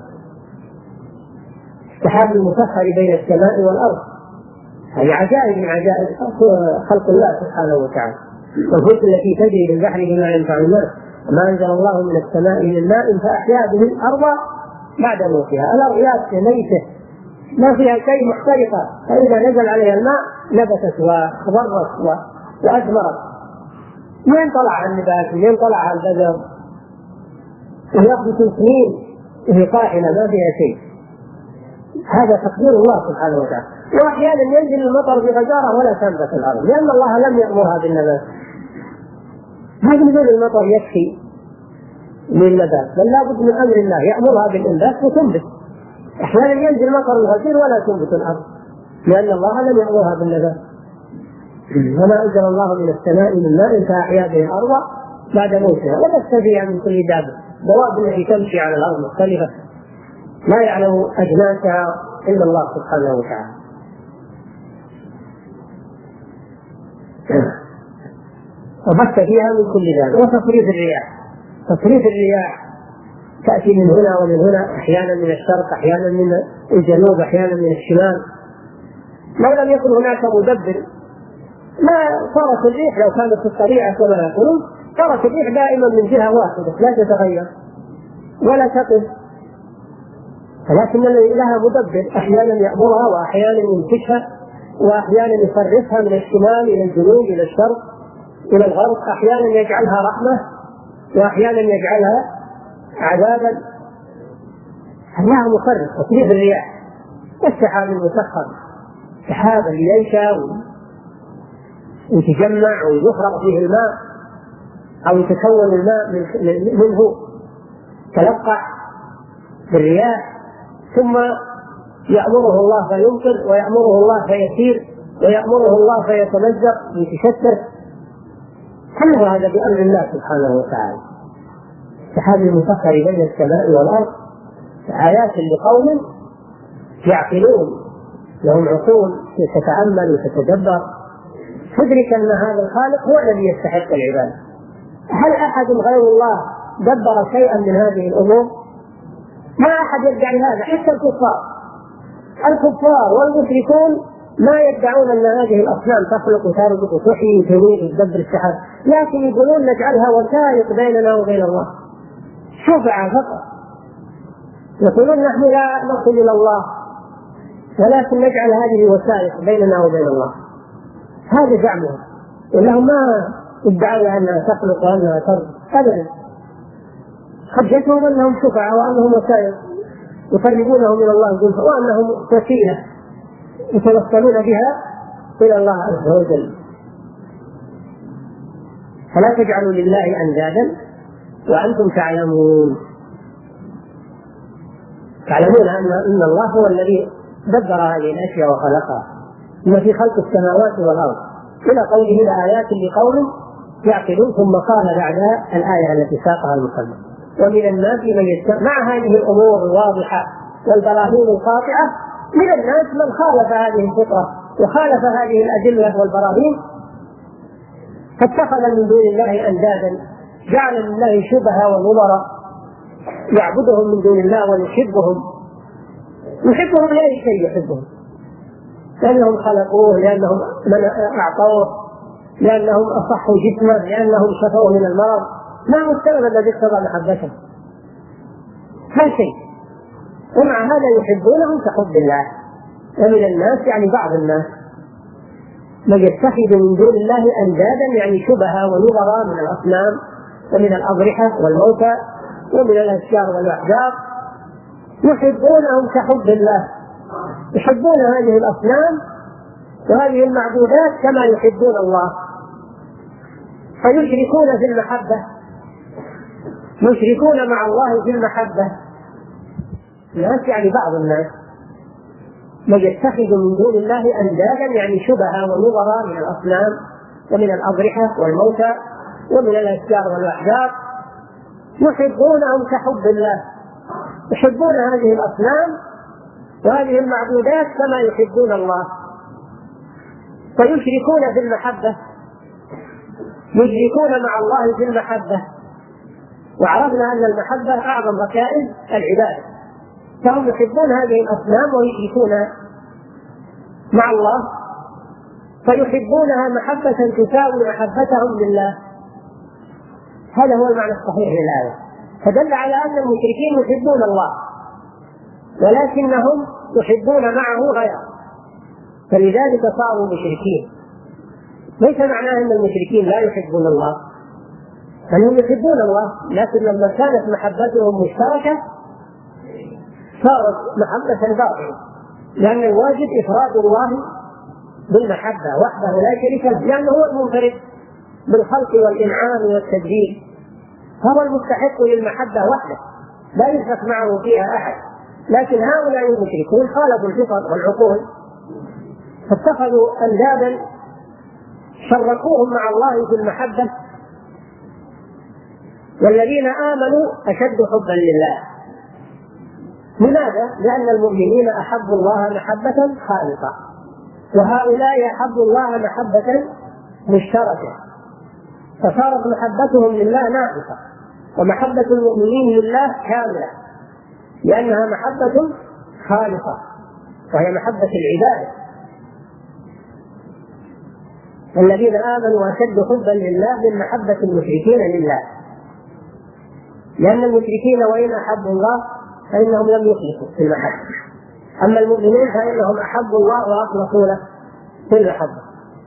السحاب المسخر بين السماء والأرض هذه عجائب من عجائب خلق الله سبحانه وتعالى. والفلك التي تجري بالبحر بما ينفع الناس، ما أنزل الله من السماء من ماء فأحيا به الأرض بعد موتها. الأرض يابسة ميتة ما فيها شيء، محترقة، فإذا نزل عليها الماء نبتت وخضرت وأثمرت. من طلع النبات، من طلع البذر، ويأخذ سنين وهي قاحلة ما فيها شيء. هذا تقدير الله سبحانه وتعالى. وأحيانا ينزل المطر بغزارة ولا تنبت الأرض، لأن الله لم يأمرها بالنبات. هذا نزول المطر يكفي للنبات، بل لا بد من أمر الله يأمرها بالإنبات وتنبت. أحيانا ينزل مطر الغزير ولا تنبت الأرض، لأن الله لم يأمرها بالنبات. وما أنزل الله من السماء من ماء فأحيا به الأرض بعد موتها وبث فيها من كل دابة. دواب التي تمشي على الأرض مختلفة لا يعلم أجناسها إلا الله سبحانه وتعالى. وبث فيها من كل دابة. وتصريف الرياح، تصريف الرياح تأتي من هنا ومن هنا، أحيانا من الشرق، أحيانا من الجنوب، أحيانا من الشمال. لو لم يكن هناك مدبر ما صارت الريح، لو كانت في الطبيعة كما يقولون صارت الريح دائما من جهة واحدة لا تتغير ولا تقف، ولكن لها مدبر أحيانا يأمرها وأحيانا يمسكها وأحيانا يصرفها من الشمال إلى الجنوب إلى الشرق إلى الغرب، أحيانا يجعلها رحمة وأحيانا يجعلها عذابا. الله مصرف. تصريف الرياح والسحاب المسخر، سحابا ينشا ويتجمع ويخرق فيه الماء أو يتكون الماء منه، تلقح بالرياح، ثم يأمره الله فيمطر، ويأمره الله فيسير، ويأمره الله فيتمزق ويتشتت. كل هذا بأمر الله سبحانه وتعالى. السحاب المسخر بين السماء والأرض آيات لقوم يعقلون، لهم عقول تتأمل وتتدبر، تدرك أن هذا الخالق هو الذي يستحق العبادة. هل أحد غير الله دبر شيئا من هذه الأمور؟ ما أحد يدعي هذا، حتى الكفار الكفار والمشركون ما يدعون أن هذه الأصنام تخلق وترزق وتحيي وتميت وتدبر السحاب، لكن يقولون نجعلها وسائط بيننا وبين الله، شفعة فقط. يقولون نحن لا نصل إلى الله ولكن نجعل هذه وسائط بيننا وبين الله. هذا زعمهم، إنهم ما ادعوا أنها تخلق وأنها ترزق أبدا. حجتهم أنهم شفعة وأنهم وسائط يقربونهم إلى الله زلفى، وأنهم وسيلة يتوصلون بها إلى الله عز وجل. فلا تجعلوا لله أندادا وأنتم تعلمون تعلمون أن إن الله هو الذي دبر هذه الأشياء وخلقها، إن في خلق السماوات والأرض إلى قوله لآيات لقوم يعقلون. ثم قال بعدها الآية التي ساقها المصنف: ومن الناس من يتبع. مع هذه الأمور الواضحة والبراهين القاطعة من الناس من خالف هذه الفطرة وخالف هذه الأدلة والبراهين، فاتخذ من دون الله أندادا، جعل لله شبهة ونظرا، يعبدهم من دون الله ويحبهم يحبهم لأي شيء يحبهم، لأنهم خلقوه، لأنهم من أعطوه، لأنهم أصحوا جسمه، لأنهم شفوه من المرض. ما هو السبب الذي اقتضى محبته؟ لا شيء. ومع هذا يحبونهم كحب الله. ومن الناس يعني بعض الناس من يتخذ من دون الله أندادا يعني شبهة ونظرا من الأصنام ومن الأضرحة والموتى ومن الأشجار والأحجار يحبونهم كحب الله، يحبون هذه الأصنام وهذه المعبودات كما يحبون الله، فيشركون في المحبة، يشركون مع الله في المحبة. الناس يعني بعض الناس من يتخذ من دون الله أندادا يعني شبهة ونظرا من الأصنام ومن الأضرحة والموتى ومن الأشجار والأحجار يحبونهم كحب الله، يحبون هذه الأصنام وهذه المعبودات كما يحبون الله، فيشركون في المحبة، يشركون مع الله في المحبة. وعرفنا أن المحبة أعظم ركائز العبادة، فهم يحبون هذه الأصنام ويشركون مع الله، فيحبونها محبة تساوي محبتهم لله. هذا هو المعنى الصحيح للآية، فدل على أن المشركين يحبون الله ولكنهم يحبون معه غيره، فلذلك صاروا مشركين. ليس معناه أن المشركين لا يحبون الله، فهم يحبون الله، لكن لما كانت محبتهم مشتركة صارت محبة باطلة، لأن الواجب إفراد الله بالمحبة وحده لا شريك له، لأنه هو المنفرد بالخلق والإنعام والتدبير، هو المستحق للمحبة وحده لا يشرك معه فيها أحد. لكن هؤلاء المشركون خالفوا الفطر والعقول فاتخذوا أندادا شركوهم مع الله في المحبة، والذين آمنوا أشد حبا لله. لماذا؟ لأن المؤمنين أحبوا الله محبة خالصة، وهؤلاء أحبوا الله محبة مشتركة، فصارت محبتهم لله ناقصة، ومحبة المؤمنين لله كاملة، لأنها محبة خالصة وهي محبة العبادة. الذين آمنوا أشد حبا لله من محبة المشركين لله، لأن المشركين وإن أحبوا الله فإنهم لم يخلصوا في المحبة، أما المؤمنين فإنهم أحبوا الله وأخلصوا له في المحبة.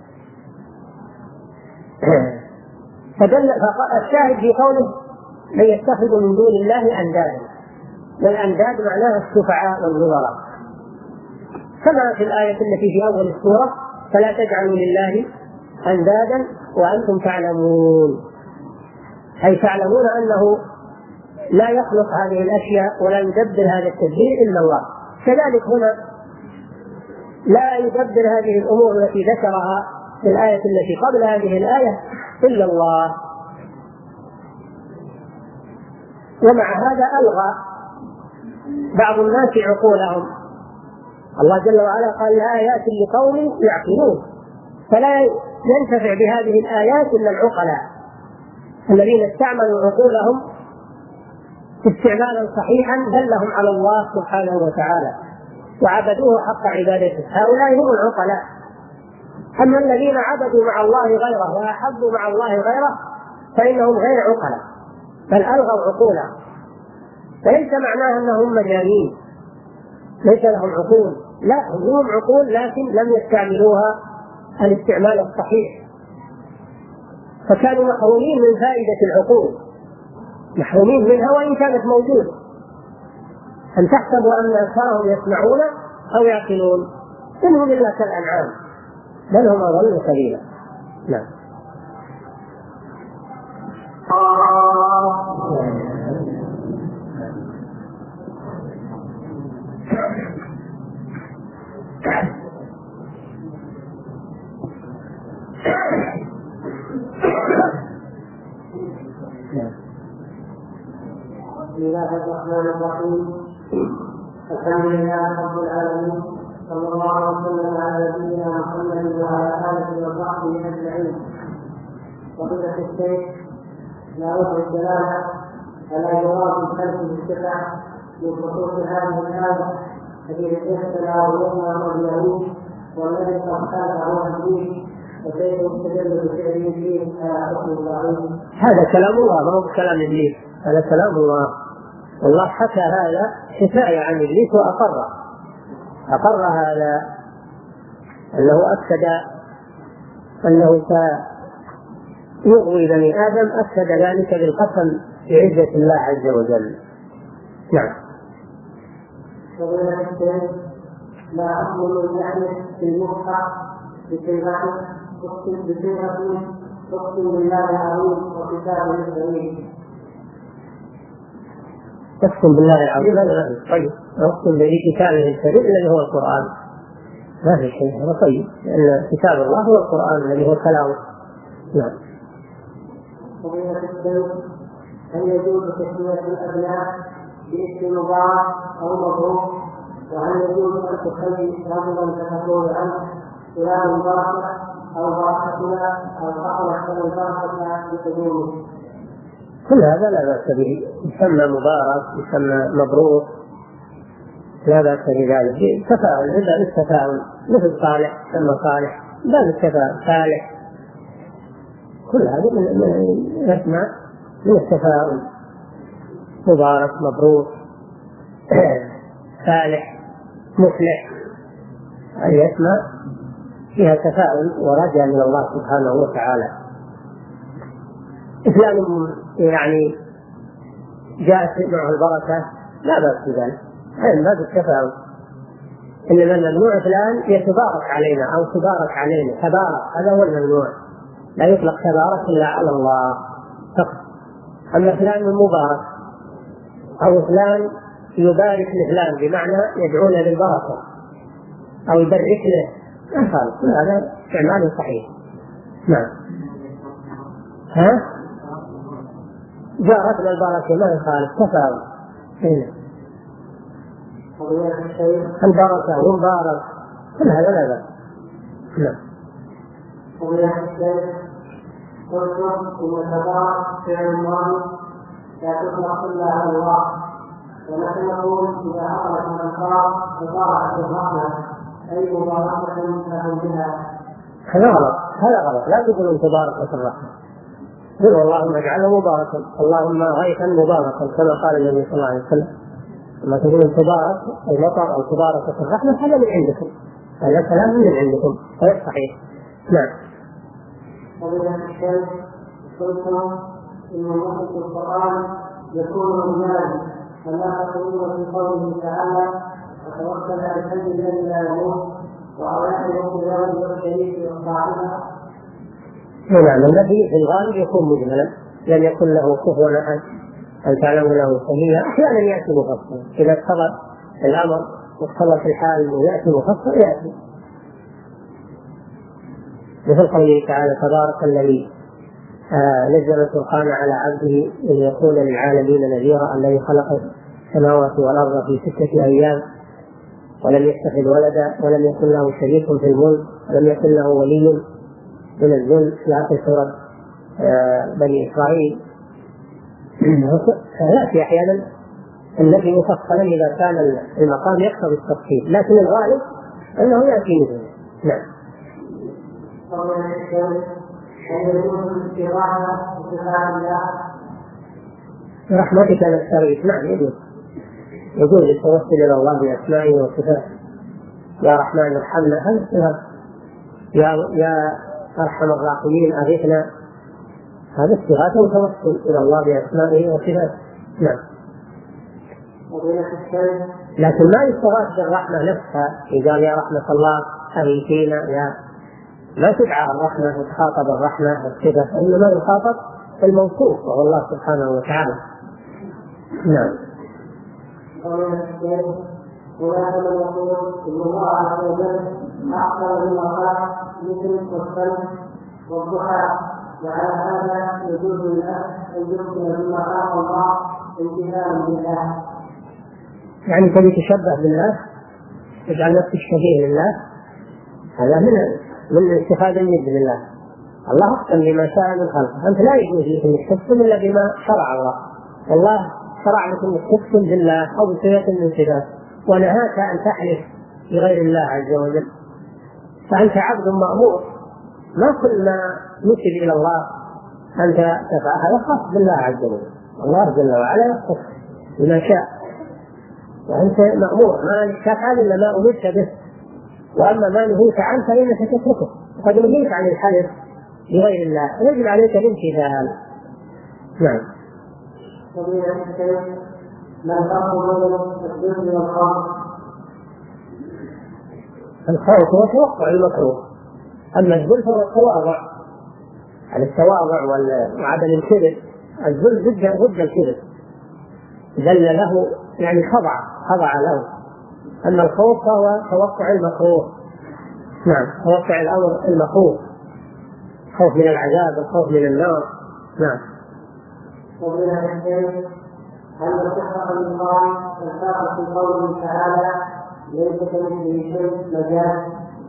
فدل الشاهد في قوله من يتخذ من دون الله أندادا، والأنداد معناها الشفعاء والنظراء، كما في الآية التي في أول السورة فلا تجعلوا لله أندادا وأنتم تعلمون، أي تعلمون أنه لا يخلق هذه الأشياء ولا يدبر هذا التدبير إلا الله. كذلك هنا لا يدبر هذه الأمور التي ذكرها في الآية التي قبل هذه الآية إلا الله. ومع هذا ألغى بعض الناس عقولهم، الله جل وعلا قال الآيات لقوم يعقلون، فلا ينتفع بهذه الآيات إلا العقلاء الذين استعملوا عقولهم استعمالا صحيحا دلهم على الله سبحانه وتعالى وعبدوه حق عبادته، هؤلاء هم العقلاء. أما الذين عبدوا مع الله غيره وأحبوا مع الله غيره فإنهم غير عقلاء، بل ألغوا عقولهم. فليس معناه أنهم مجانين ليس لهم عقول، لا، هم عقول لكن لم يستعملوها الاستعمال الصحيح، فكانوا محرومين من فائدة العقول، محرومين منها وإن كانت موجودة. أن تحسبوا أن أكثرهم يسمعون أو يعقلون، إنهم إلا كالأنعام بل هم أضل سبيلا. نعم. بسم الله الرحمن الرحيم، الحمد لله رب العالمين، صلى الله وسلم على نبينا محمد وعلى آله وصحبه أجمعين. فضيلة الشيخ، نعود السلام على جواب الخلف بالشفع من خصوص هذه الآية التي يحدثنا ويومنا واليهود والذي قد خالفه الدين وكيف يستدل بفعله فيه على حكم الله. هذا كلام الله ما هو كلام إبليس، هذا كلام الله، والله حكى هذا حكاية عن إبليس وأقر أقر هذا أنه أفسد أنه سيغوي بني آدم أكد ذلك بالقسم بعزة الله عز وجل. نعم. لا أقول من يحلف في المصحف بصيغة أقسم بالله العظيم وكتابه الكريم. أقسم بالله العظيم. طيب أقسم بكتابه الكريم الذي هو القرآن، ما في شيء، هذا طيب، لأن كتاب الله هو القرآن الذي هو كلامه. نعم. هل يجوز تسمية الأبناء باسم مبارك أو مبروك؟ وهل يجوز أن تخلي رجلا تقول عنه فلان بركة أو بركتنا أو أخرج من البركة بقدومه؟ كل هذا لا بأس به، يسمى مبارك يسمى مبروك، لا بأس بذلك، تفاؤل إلا بالتفاؤل، مثل صالح يسمى صالح، لا بالتفاؤل صالح، كل هذا من الأسماء من التفاؤل، مبارك مبروك صالح مفلح، هذه أسماء فيها تفاؤل ورجاء من الله سبحانه وتعالى. إسلام يعني جاءت معه البركة لا بأس بذلك، هذا ما بالتفاؤل، إنما الممنوع فلان يتبارك علينا أو تبارك علينا، تبارك هذا هو الممنوع، لا يطلق تبارك إلا على الله فقط. أما فلان المبارك أو فلان يبارك لفلان بمعنى يدعون للبركة أو يبرك له، ما خالف، هذا استعمال صحيح. نعم. ها؟ جاءت البركة ما يخالف، تفاؤل. هنا البركة والمبارك كل هذا لا بأس. نعم. قلت إن التبارك فعل الماضي لا تطلق إلا على الله، ونحن نقول إذا أخرج الأنصار تبارك الرحمة أي مباركة لهم بها. هذا غلط، هذا غلط، لا تقولون تبارك الرحمة، قل اللهم اجعله مباركا، اللهم غيثا مباركا كما قال النبي صلى الله عليه وسلم. لما تقولون تبارك المطر أو تبارك الرحمة هذا من عندكم، هذا كلام من عندكم غير صحيح. نعم. ومن الشيء قلت إن نص القرآن يكون رجالا، فلا تقولون في قوله تعالى وتوكل على الحي الذي لا يموت وأولاده في الأرض والشريك والصاحبة. نعم. النبي في الغالب يكون مجملا، لم يكن له كفوا أحد، أن تعلموا له سميا، أحيانا يأتي مفصلا إذا اقتضى الأمر واقتضت الحال ويأتي مفصل يأتي، مثل قوله تعالى تبارك الذي آه نزل الفرقان على عبده ليكون للعالمين نذيرا، الذي خلق السماوات والأرض في ستة أيام ولم يتخذ ولدا ولم يكن له شريك في الملك ولم يكن له ولي من الذل في آخر سورة آه بني إسرائيل. يأتي أحيانا الذي مفصلا إذا كان المقام يقتضي التفصيل، لكن الغالب أنه يأتي مثله. نعم. برحمتك نستغيث. نعم يجوز، يجوز التوسل إلى الله بأسمائه وصفاته، يا رحمن ارحمنا، هذا استغاث، يا يا أرحم الراحمين أغثنا، هذا استغاثة وتوسل إلى الله بأسمائه وصفاته. نعم. لكن ما يستغاث بالرحمة نفسها، إذا يا رحمة الله أغيثينا، يا لا تدعى الرحمة وتخاطب الرحمة والصفة، إنما يخاطب الموصوف وهو الله سبحانه وتعالى. نعم. وهذا من يقول إن الله عز وجل أحسن من الله مثل والسلم والضحى، وعلى هذا يجوز للأخ أن يمكن مما خلق الله امتثالا بالله. يعني تبي تشبه بالله، تجعل نفسك شبيه لله، هذا من من اتخاذ الند لله. الله أحسن بما شاء من خلقه، أنت لا يجوز لك أن تحسن إلا بما شرع الله، والله شرع لك أن تحسن بالله أو بصفة من صفاته، ونهاك أن تحلف بغير الله عز وجل، فأنت عبد مأمور، ما كل ما نسب إلى الله أنت تفعل، هذا خاص بالله عز وجل، الله جل وعلا يختص بما شاء، وأنت مأمور ما تفعل إلا ما أمرت به، وأما ما نهيت عنه فإنك تتركه قد نهيت عن الحلف بغير الله، يجب عليك الامتثال. نعم. الخوف هو توقع المكروه، أما الذل فهو التواضع، على التواضع وعدم الكبر. الذل ضد ضد الكبر، ذل له يعني خضع خضع له. أما الخوف فهو توقع المكروه. نعم، توقع الأمر المخوف، خوف من العذاب، الخوف من النار. نعم. ومن الشيء أن صحة الله الفاقة في قوله تعالى ليس كمثله شيء مجاز.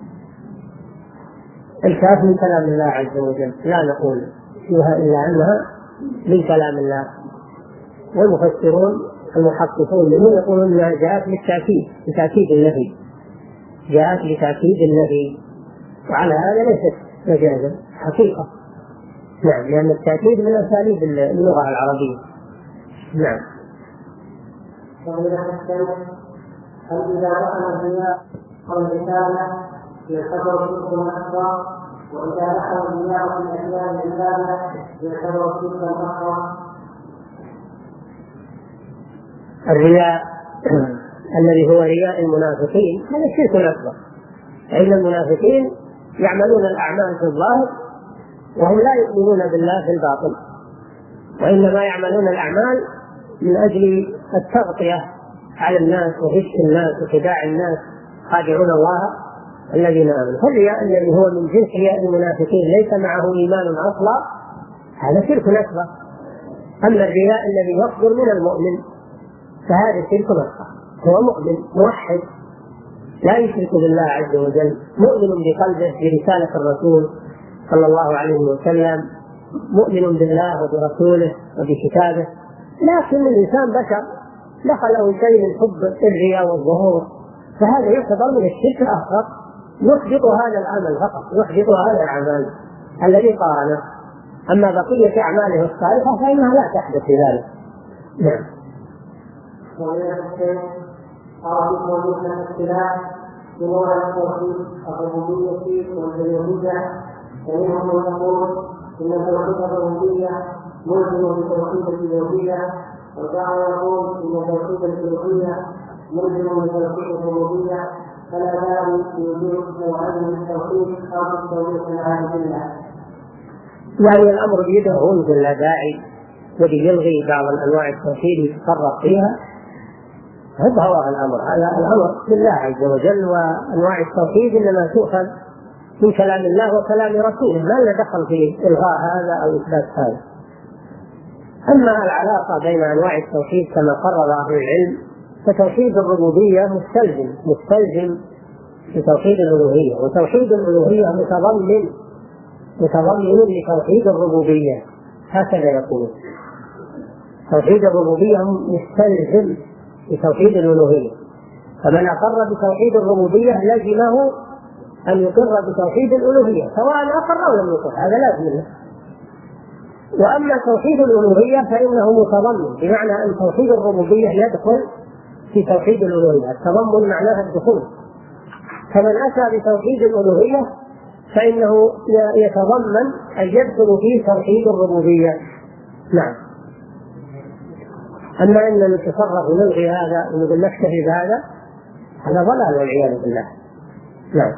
الكاف من كلام الله عز وجل، لا نقول فيها إلا أنها من كلام الله. والمفسرون المحققون منهم يقولون أنها جاءت للتأكيد، لتأكيد النفي، جاءت لتأكيد النفي، وعلى هذا ليست مجازا حقيقة. نعم، لأن التأكيد من أساليب اللغة العربية. نعم. وإذا حسن هل إذا رأى الرياء والرسالة يعتبر شركا أكبر، وإذا رأى الرياء في أحيان العبادة يعتبر شركا أكبر؟ الرياء الذي هو رياء المنافقين هذا شرك أكبر، فإن المنافقين يعملون الأعمال في الظاهر وهم لا يؤمنون بالله في الباطن، وإنما يعملون الأعمال من أجل التغطية على الناس وغش الناس وخداع الناس، خادعون الله الذين آمنوا. فالرياء الذي هو من جنس رياء المنافقين ليس معه إيمان أصلا هذا شرك أكبر. أما الرياء الذي يصدر من المؤمن فهذا شرك أكبر، هو مؤمن موحد لا يشرك بالله عز وجل، مؤمن بقلبه برسالة الرسول صلى الله عليه وسلم، مؤمن بالله وبرسوله وبكتابه، لكن الإنسان بشر دخله شيء من حب الرياء والظهور، فهذا يعتبر من الشرك الأصغر، يحبط هذا العمل فقط، يحبط هذا العمل الذي قارنه. أما بقية أعماله الصالحة فإنها لا تحدث بذلك. نعم. قال وجود الاختلاف بنوع التوحيد الربوبية والألوهية، فمنهم من يقول إن توحيد الربوبية ملزم بتوحيد الألوهية، وبعض يقول إن توحيد الألوهية ملزم بتوحيد الربوبية، فلا داعي لوجود نوعين من التوحيد أو التوحيد العام بالله. يعني الأمر بيده هو يقول لا داعي، وبي يلغي بعض أنواع التوحيد يتفرق فيها، هذا هو الأمر. هذا الأمر لله عز وجل، وأنواع التوحيد إنما تؤخذ من كلام الله وكلام رسوله، ما لنا دخل في إلغاء هذا أو إثبات هذا. أما العلاقة بين أنواع التوحيد كما قرر أهل العلم، فتوحيد الربوبية مستلزم مستلزم لتوحيد الألوهية، وتوحيد الألوهية متضمن متضمن لتوحيد الربوبية، هكذا يقول. توحيد الربوبية مستلزم لتوحيد الألوهية، فمن أقر بتوحيد الربوبية لزمه أن يقر بتوحيد الألوهية سواء أقر أو لم يقر، هذا لازم له. وأما توحيد الألوهية فإنه متضمن، بمعنى أن توحيد الربوبية يدخل في توحيد الألوهية، التضمن معناها الدخول. فمن أتى بتوحيد الألوهية فإنه يتضمن أن يدخل فيه توحيد الربوبية. نعم. أما أن نتصرف ونلغي هذا ونقول نكتفي بهذا، هذا ضلال والعياذ بالله. نعم.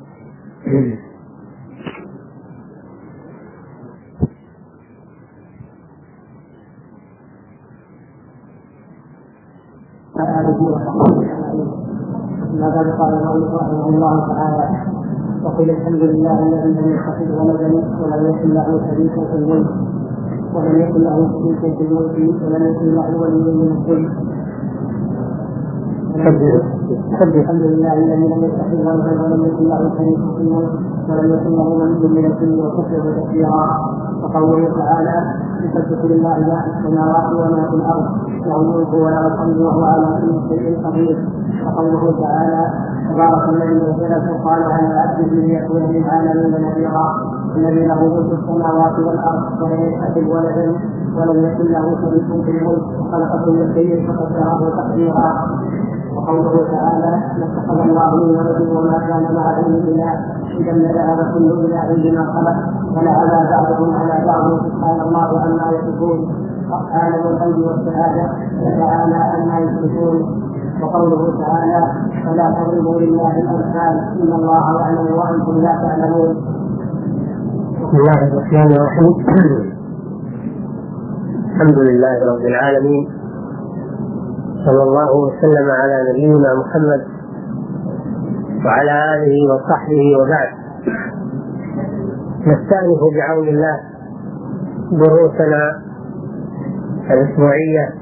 ماذا قال رحمه الله تعالى: وقيل الحمد لله الذي لم يتخذ ولدا ولم يكن له شريك في الملك ولم يكن له شريك في الملك ولم يكن له ولي من الذل. الحمد لله الذي لم يتخذ ولدا ولم يكن له شريك في الملك ولم يكن له ولي من الذل وكفر تكبيرا. وقوله تعالى: يسبح لله ما في السماوات وما في الارض له الملك وله الحمد وهو على كل شيء قدير. وقوله تعالى: تبارك الذي نزل الفرقان على عبده ليكون للعالمين نذيرا. الذي له ملك السماوات والارض ولم يتخذ ولدا ولم يكن له شريك في الملك وخلق كل شيء فقدره تقديرا. وقوله تعالى ما اتخذ الله من ولد وما كان معه من اله اذا لذهب كل اله بما خلق ولعلى بعضهم على بعض سبحان الله عما يصفون عالم الغيب والشهاده وتعالى عما يشركون. وقوله تعالى فلا تضربوا لله الامثال ان الله يعلم وانتم لا تعلمون. بسم الله الرحمن الرحيم. الحمد لله رب العالمين، صلى الله وسلم على نبينا محمد وعلى آله وصحبه وبعد. نستأنف بعون الله دروسنا الأسبوعية،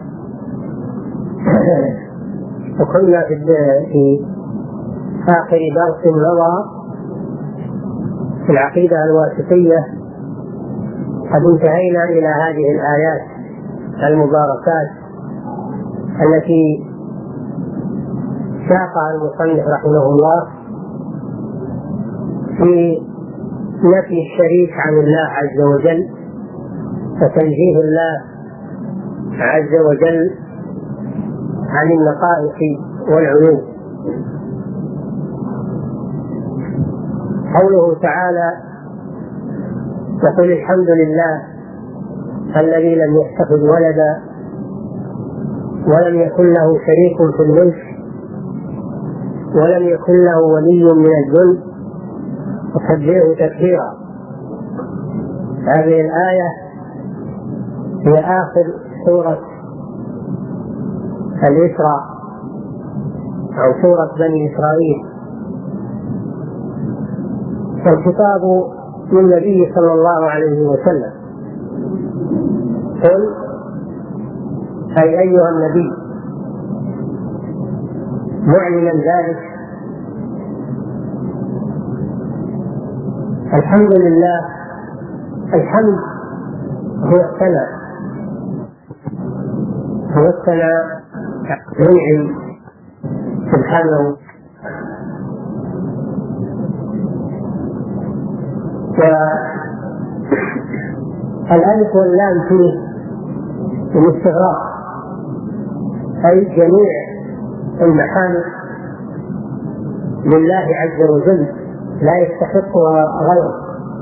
وكنا في آخر درس مضى في العقيدة الواسطية قد انتهينا إلى هذه الآيات المباركات التي ساقها المصنف رحمه الله في نفي الشريك عن الله عز وجل وتنزيه الله عز وجل عن النقائص والعيوب. قوله تعالى وقل الحمد لله الذي لم يتخذ ولدا ولم يكن له شريك في الملك ولم يكن له ولي من الذل وكبره تكبيرا. هذه الآية هي آخر سورة الإسراء أو سورة بني إسرائيل، والخطاب للنبي صلى الله عليه وسلم. قل أي أيها النبي معلنا ذلك الحمد لله. الحمد هو الثناء، هو الثناء منعم سبحانه. والألف واللام فيه الاستغراق، أي جميع المحامد لله عز وجل لا يستحقها غيره.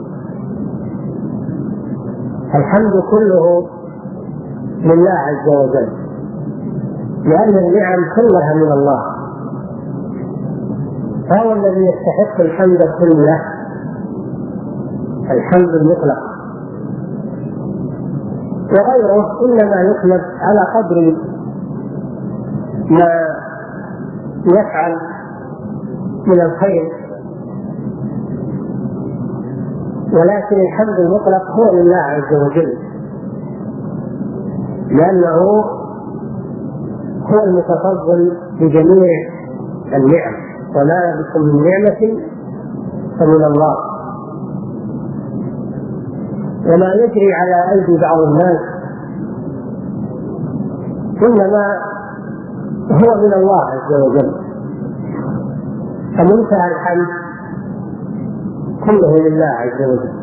الحمد كله لله عز وجل، لأن النعم كلها من الله، فهو الذي يستحق الحمد كله، الحمد المطلق. وغيره إنما يطلب على قدر ما يفعل من الخير، ولكن الحمد المطلق هو لله عز وجل، لأنه هو المتفضل بجميع النعم، وما بكم من نعمة فمن الله. وما يجري على أيدي بعض الناس إنما هو من الله عز وجل، فمنتهى الحمد كله لله عز وجل.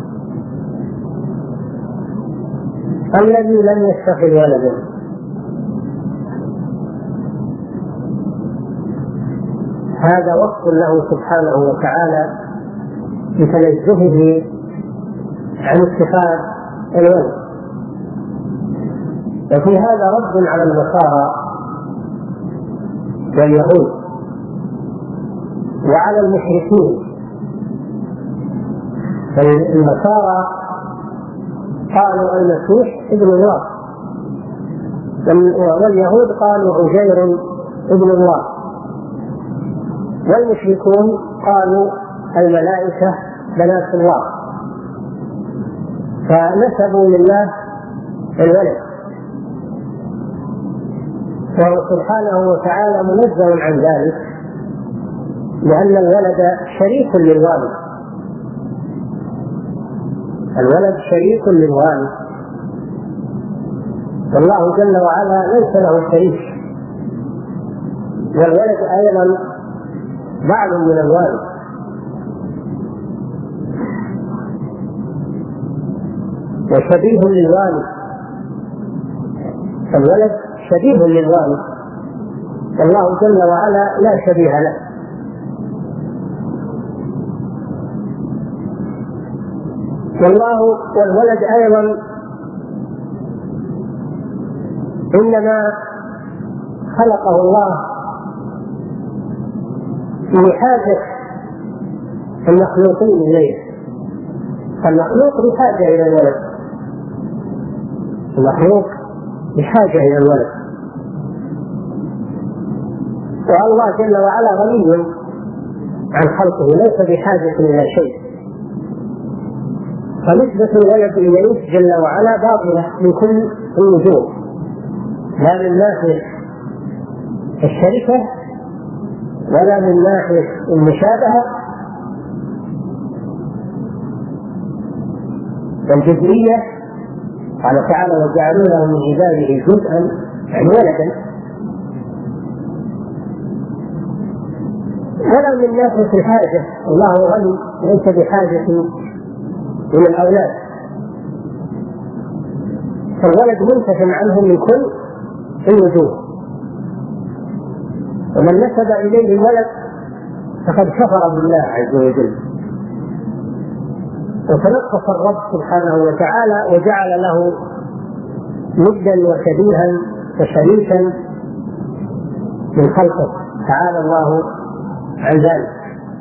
الذي لم يتخذ ولدا، هذا وصف له سبحانه وتعالى بتنزهه عن اتخاذ الولد. وفي هذا رد على النصارى واليهود وعلى المشركين. فالنصارى قالوا المسيح ابن الله، واليهود قالوا عزير ابن الله، والمشركون قالوا الملائكة بنات الله، فنسبوا لله الولد. وهو سبحانه وتعالى منزه عن ذلك، لأن الولد شريك للوالد، الولد شريك للوالد، والله جل وعلا ليس له شريك، والولد أيضا بعض من الوالد. وشبيه للوالد، الولد شبيه للوالد، والله جل وعلا لا شبيه له. والله والولد أيضا إنما خلقه الله لحاجة المخلوقين إليه، فالمخلوق بحاجة إلى الولد، المخلوق بحاجة إلى الولد، والله جل وعلا غني عن خلقه ليس بحاجة إلى شيء. فنسبة الولد إليه جل وعلا باطلة من كل الوجوه، لا من ناحية الشركة ولا من ناحية المشابهة والجزئية. قال تعالى: وجعلوا له من عباده جزءا يعني ولدا، ولا من ناحية الحاجة، الله غني ليس بحاجة من الأولاد، فالولد منتفع عنه من كل الوجوه. ومن نسب إليه الولد فقد كفر بالله عز وجل، وتنقص الرب سبحانه وتعالى وجعل له ندا وشبيها وشريكا من خلقه، تعالى الله عن ذلك.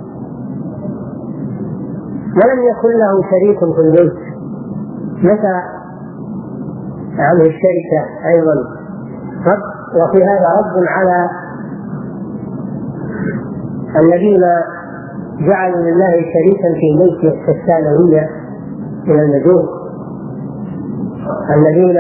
ولم يكن له شريك في البيت، نفى عنه الشركة أيضا رب. وفي هذا رد على الذين جعلوا لله شريكا في بيت الثانوية من المجوس، الذين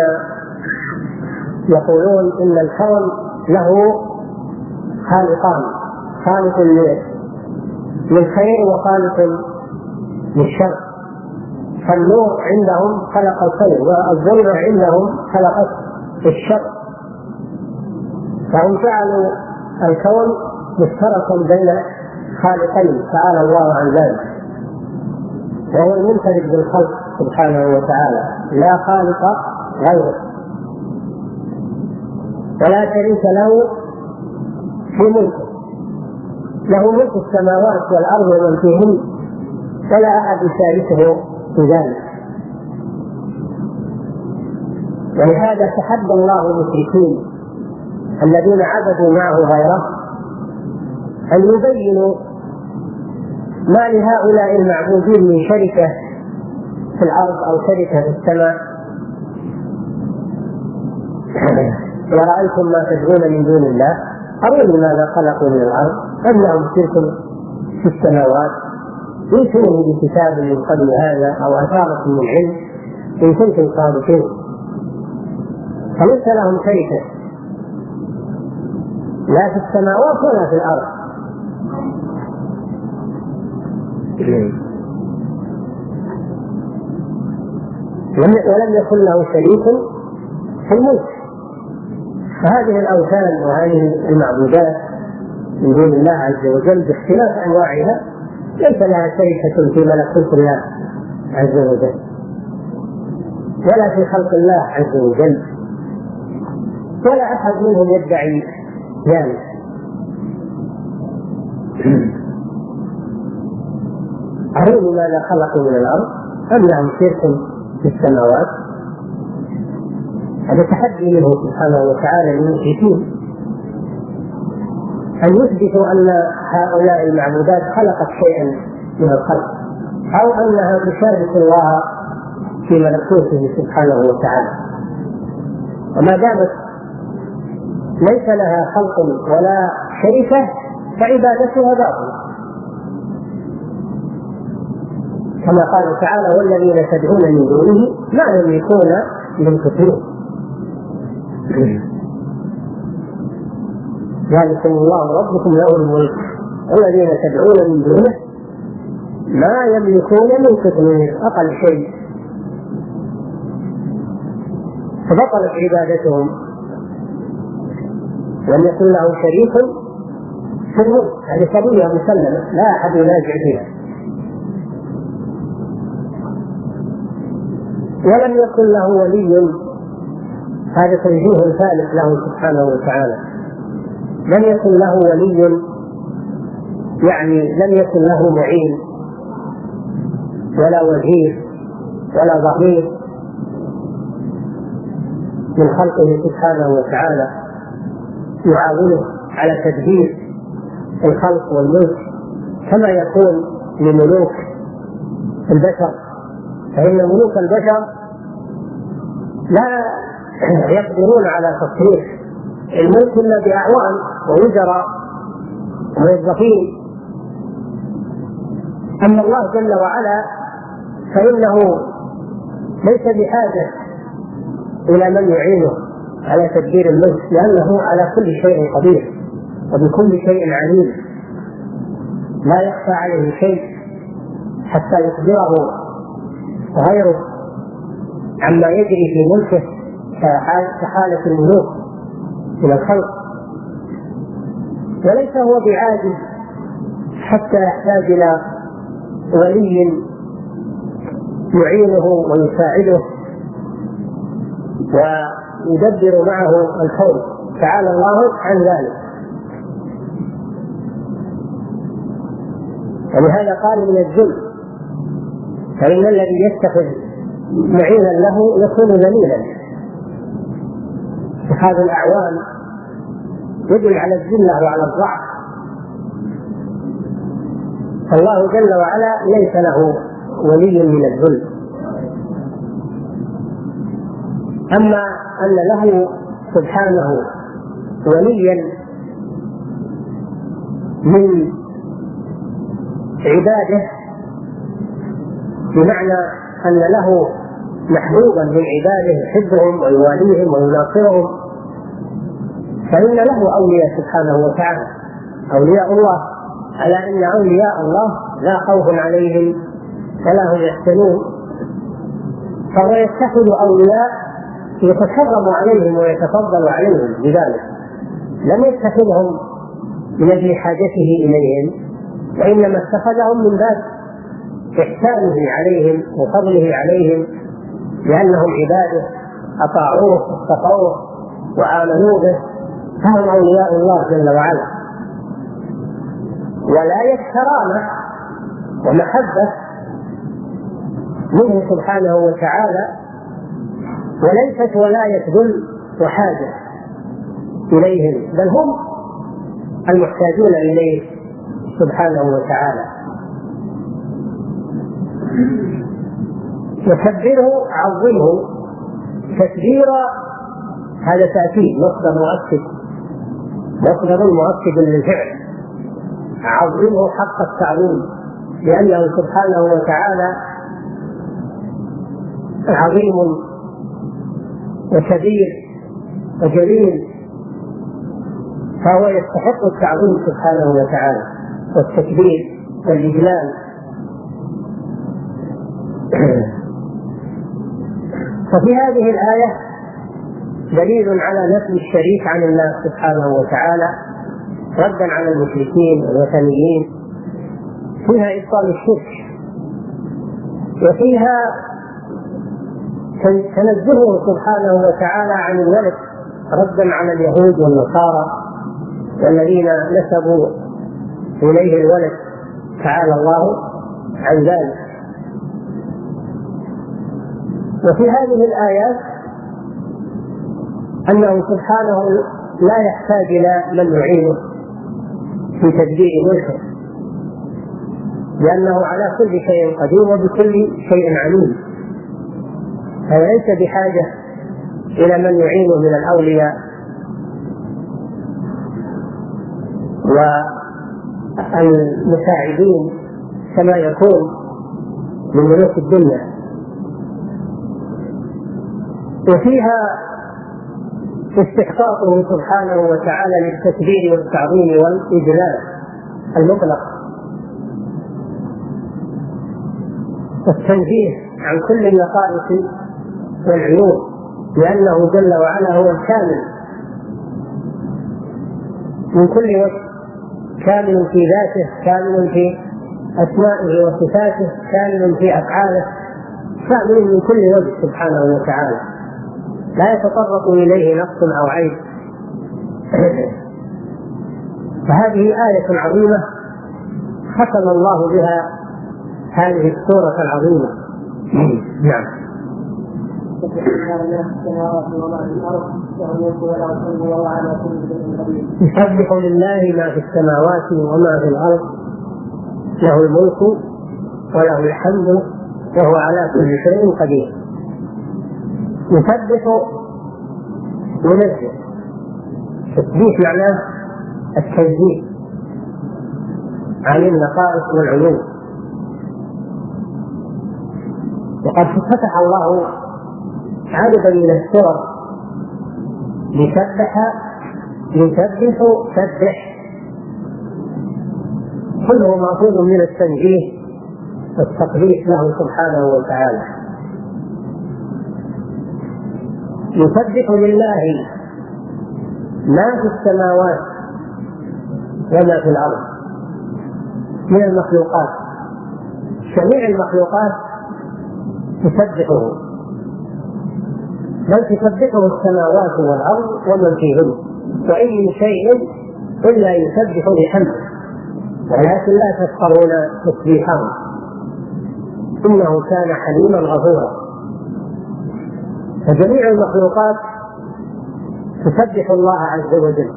يقولون إن الكون له خالقان، خالق للخير وخالق للشر، فالنور عندهم خلق الخير والظلمة عندهم خلقت الشر، فهم جعلوا الكون مشتركا بين خالقين تعالى الله عن ذلك، وهو المنفرد بالخلق سبحانه وتعالى، لا خالق غيره ولا شريك له في ملكه، له ملك السماوات والأرض ومن فيهن ولا أحد يشاركه في ذلك. ولهذا تحدى الله المشركين الذين عبدوا معه غيره أن يبينوا ما لهؤلاء المعبودين من شركة في الأرض أو شركة في السماء. ورأيتم ما تدعون من دون الله أروني ماذا خلقوا من الأرض أم لهم شرك في السماوات، يأتوني بكتاب من قبل هذا أو أثارة من علم إن كنتم صادقين. فليس لهم شركة لا في السماوات ولا في الأرض. ولم يكن له شريك في الملك. فهذه الأوثان وهذه المعبودات من دون الله عز وجل باختلاف أنواعها ليس لها شركة في ملكوت الله عز وجل ولا في خلق الله عز وجل، ولا أحد منهم يدعي ذلك. أروني ماذا خلقوا من الأرض أم لهم شرك في السماوات. هذا تحدي منه سبحانه وتعالى للمشركين أن يثبتوا أن هؤلاء المعبودات خلقت شيئا من الخلق أو أنها تشارك الله في ملكوته سبحانه وتعالى. وما دامت ليس لها خلق ولا شركة فعبادتها باطلة، كما قال تعالى: والذين تدعون من دونه ما يملكون من قطمير. ذلكم الله ربكم له الملك والذين تدعون من دونه ما يملكون من قطمير، أقل شيء، فبطلت عبادتهم. لم يكن له شريك في الملك، هذه قضية مسلمة لا أحد ينازع فيها. ولم يكن له ولي، هذا تنزيه ثالث له سبحانه وتعالى، لم يكن له ولي، يعني لم يكن له معين ولا وزير ولا ظهير من خلقه سبحانه وتعالى يعاونه على تدبير الخلق والملك كما يكون لملوك البشر. فإن ملوك البشر لا يقدرون على تصريف الملك إلا بأعوان ووزراء وموظفين. أما الله جل وعلا فإنه ليس بحاجة إلى من يعينه على تدبير الملك، لأنه على كل شيء قدير وبكل شيء عليم، لا يخفى عليه شيء حتى يخبره غيره عما يجري في ملكه كحالة الملوك من الخلق. وليس هو بعاجز حتى يحتاج إلى ولي يعينه ويساعده ويدبر معه الكون، تعالى الله عن ذلك. ولهذا قال من الذل، فإن الذي يتخذ معينا له يكون ذليلا. اتخاذ الأعوان يدل على الذلة وعلى الضعف، فالله جل وعلا ليس له ولي من الذل. أما أن له سبحانه وليا من عباده، بمعنى أن له محبوبا من عباده يحبهم ويواليهم ويناصرهم، فإن له أولياء سبحانه وتعالى، أولياء الله، على أن أولياء الله لا خوف عليهم ولا هم يحزنون. فهو يتخذ أولياء يتكرم عليهم ويتفضل عليهم بذلك، لم يتخذهم من أجل حاجته إليهم، وإنما اتخذهم من باب إحسانه عليهم وفضله عليهم، لأنهم عباده أطاعوه واتقوه وآمنوا به، فهم أولياء الله جل وعلا. ولاية كرامة ومحبة منه سبحانه وتعالى، وليست ولاية ذل وحاجة إليهم، بل هم المحتاجون إليه سبحانه وتعالى. وكبره عظمه تكبيرا، هذا تأكيد مصدر مؤكد، مصدر مؤكد للفعل. عظمه حق التعظيم، لأنه سبحانه وتعالى عظيم وكبير وجليل، فهو يستحق التعظيم سبحانه وتعالى والتكبير والإجلال. ففي هذه الآية دليل على نفي الشريك عن الله سبحانه وتعالى ردا على المشركين والوثنيين، فيها إبطال الشرك، وفيها تنزهه سبحانه وتعالى عن الولد ردا على اليهود والنصارى والذين نسبوا إليه الولد، تعالى الله عن ذلك. وفي هذه الآيات أنه سبحانه لا يحتاج إلى من يعينه في تدبير ملكه، لأنه على كل شيء قدير وبكل شيء عليم، فليس بحاجة إلى من يعينه من الأولياء والمساعدين كما يكون من ملوك الدنيا. وفيها استحقاقه سبحانه وتعالى للتكبير والتعظيم والإجلال المطلق، والتنزيه عن كل النقائص والعيوب، لأنه جل وعلا هو الكامل من كل وجه، كامل في ذاته، كامل في أسمائه وصفاته، كامل في أفعاله، كامل من كل وجه سبحانه وتعالى، لا يتطرق إليه نقص أو عيب. فهذه آية عظيمة ختم الله بها هذه السورة العظيمة. نعم. يسبح لله ما في السماوات وما في الأرض له الملك وله الحمد وهو على كل شيء قدير. يسبح ينزه، تسبيح معناه التنزيه عن النقائص والعيوب. وقد فتح الله عددا من السور لسبح يسبح سبح، كله مأخوذ من التنزيه والتقديس له سبحانه وتعالى. يسبح لله ما في السماوات وما في الأرض من المخلوقات، جميع المخلوقات تسبحه، بل تسبحه السماوات والأرض ومن فيهن، وإن من شيء إلا يسبح بحمده ولكن لا تفقهون تسبيحه إنه كان حليما غفورا. فجميع المخلوقات تسبح الله عز وجل،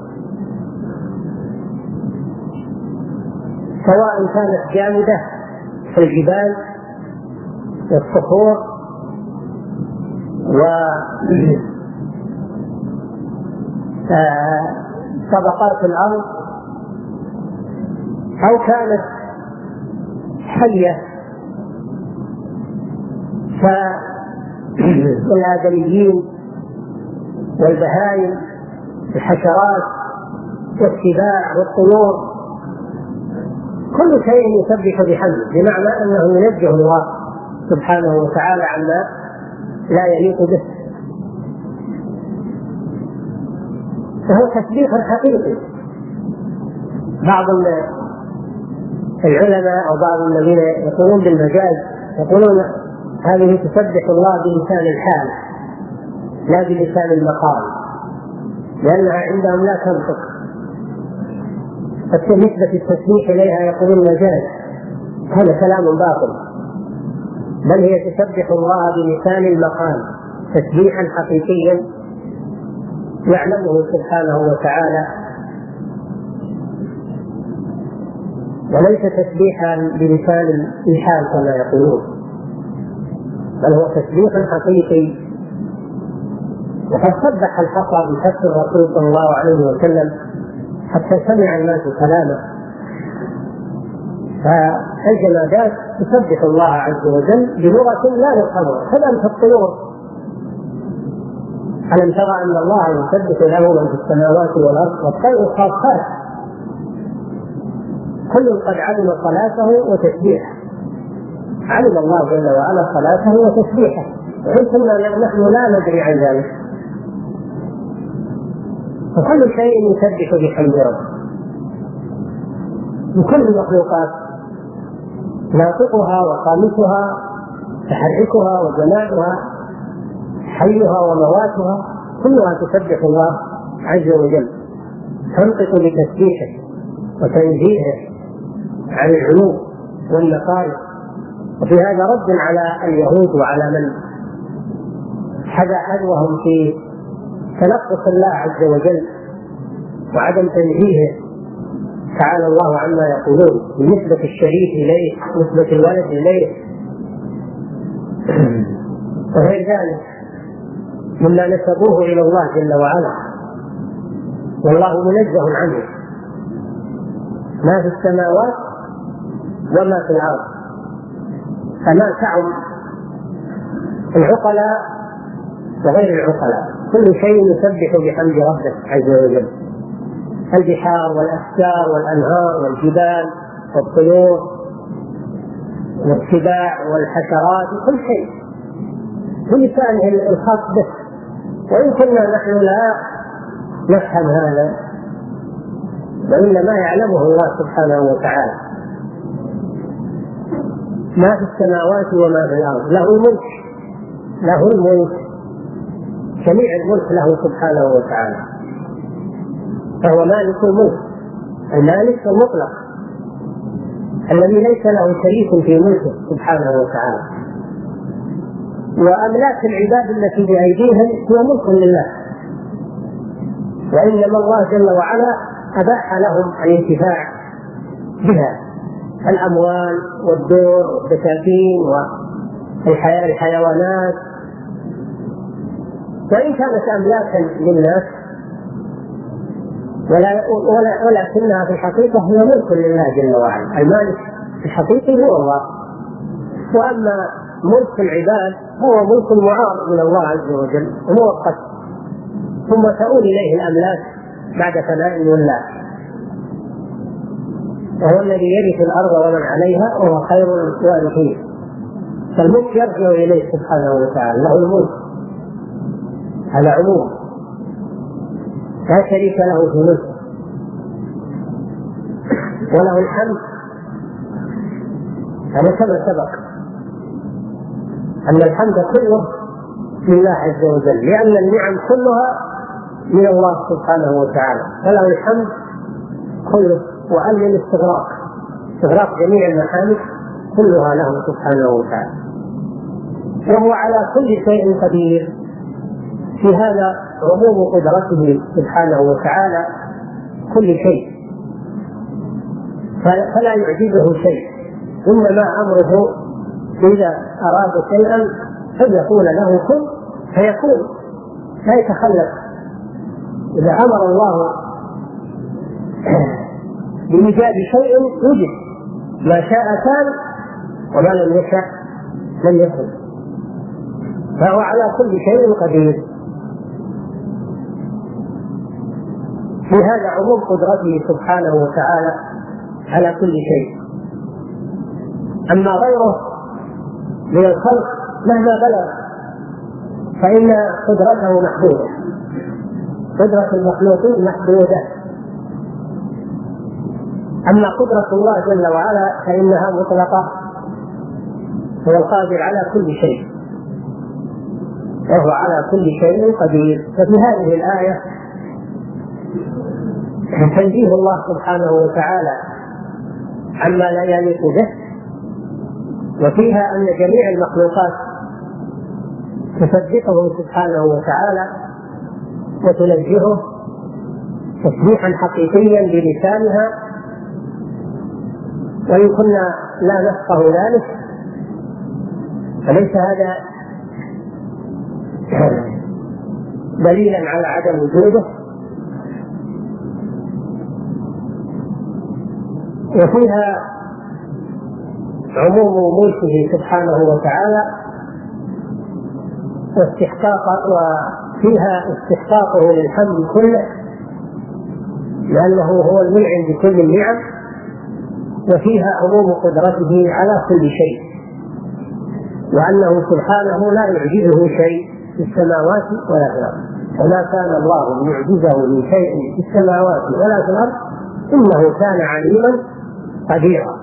سواء كانت جامدة في الجبال والصخور وطبقات الأرض، أو كانت حية كالآدميين والبهائم الحشرات والسباع والطيور، كل شيء يسبح بحمده، بمعنى أنه ينزه الله سبحانه وتعالى عما لا يليق به، فهو تسبيح حقيقي. بعض العلماء أو بعض الذين يقولون بالمجاز يقولون هذه تسبح الله بلسان الحال لا بلسان المقال، لأنها عندهم لا تنطق، فنسبة التسبيح إليها يقولون مجاز، هذا كلام باطل، بل هي تسبح الله بلسان المقال تسبيحا حقيقيا يعلمه سبحانه وتعالى، وليس تسبيحا بلسان الحال كما يقولون، بل هو تسبيح حقيقي. وقد سبح الحصى بكف الرسول صلى الله عليه وسلم حتى سمع الناس كلامه. فالجمادات تسبح الله عز وجل بلغة لا نفهمها، كذلك الطيور. ألم ترى أن الله يسبح له من في السماوات والأرض والطير صافات، كل قد علم صلاته وتسبيحه، علم الله جل وعلا صلاته وتسبيحه، وإن كنا نحن لا ندري عن ذلك. فكل شيء يسبح بحمد ربه، وكل المخلوقات ناطقها وخامسها تحركها وجماعها حيها ومواتها كلها تسبح الله عز وجل، تنطق بتسبيحه وتنزيهه عن العيوب والنقائص. وفي هذا رد على اليهود وعلى من حدا حذوهم في تنقص الله عز وجل وعدم تنزيهه تعالى الله عما يقولون بنسبة الشريك إليه، نسبة الولد إليه وغير ذلك مما نسبوه إلى الله جل وعلا، والله منزه عنه ما في السماوات وما في الأرض. فما تعم العقلاء وغير العقلاء، كل شيء يسبح بحمد ربه عز وجل، البحار والأشجار والأنهار والجبال والطيور والسباع والحشرات، كل شيء بلسانه الخاص به. وإن كنا نحن لا نفهم هذا، وإنما يعلمه الله سبحانه وتعالى. ما في السماوات وما في الأرض له الملك، له الملك، جميع الملك له سبحانه وتعالى، فهو مالك الملك المالك المطلق الذي ليس له شريك في ملكه سبحانه وتعالى. وأملاك العباد التي بأيديهم هو ملك لله، وإنما الله جل وعلا أباح لهم الانتفاع بها، الأموال والدور والبساتين والحيوانات. وإن كانت أملاكا للناس ولا ولا ولكنها في الحقيقة هي ملك لله جل وعلا. المالك في الحقيقة هو الله، وأما ملك العباد هو ملك معارض من الله عز وجل ومؤقت، ثم تؤول إليه الأملاك بعد فناء الله، وهو الذي يرث الأرض ومن عليها وهو خير الوارثين. فالملك يرجع إليه سبحانه وتعالى، له الملك على عموم، لا شريك له في ملكه، وله الحمد. هذا كما سبق أن الحمد كله لله عز وجل، لأن النعم كلها من الله سبحانه وتعالى، فله الحمد كله. وأن الاستغراق استغراق جميع المحامد كلها له سبحانه وتعالى، وهو على كل شيء قدير. في هذا عموم قدرته سبحانه وتعالى كل شيء، فلا يعجزه شيء، إنما أمره إذا أراد شيئا أن يقول له كن فيكون، لا يتخلف. إذا أمر الله بإيجاد شيء وجد، ما شاء كان وما لم يشاء لم يكن، فهو على كل شيء قدير. في هذا عموم قدرته سبحانه وتعالى على كل شيء. أما غيره من الخلق مهما بلغ فإن قدرته محدودة، قدرة المخلوقين محدودة. أما قدرة الله جل وعلا فإنها مطلقة، هو القادر على كل شيء وهو على كل شيء قدير. ففي هذه الآية تنزيه الله سبحانه وتعالى عما لا يليق به، وفيها أن جميع المخلوقات تصدقه سبحانه وتعالى وتنزهه تسبيحا حقيقيا بلسانها، وإن كنا لا نفقه ذلك فليس هذا دليلا على عدم وجوده. وفيها عموم ملكه سبحانه وتعالى واستحقاق، وفيها استحقاقه للحمد كله لأنه هو المنعم بكل النعم. وفيها عموم قدرته على كل شيء، وأنه سبحانه لا يعجزه شيء في السماوات ولا في الأرض، وما كان الله ليعجزه من شيء في السماوات ولا في الأرض إنه كان عليما قديرا.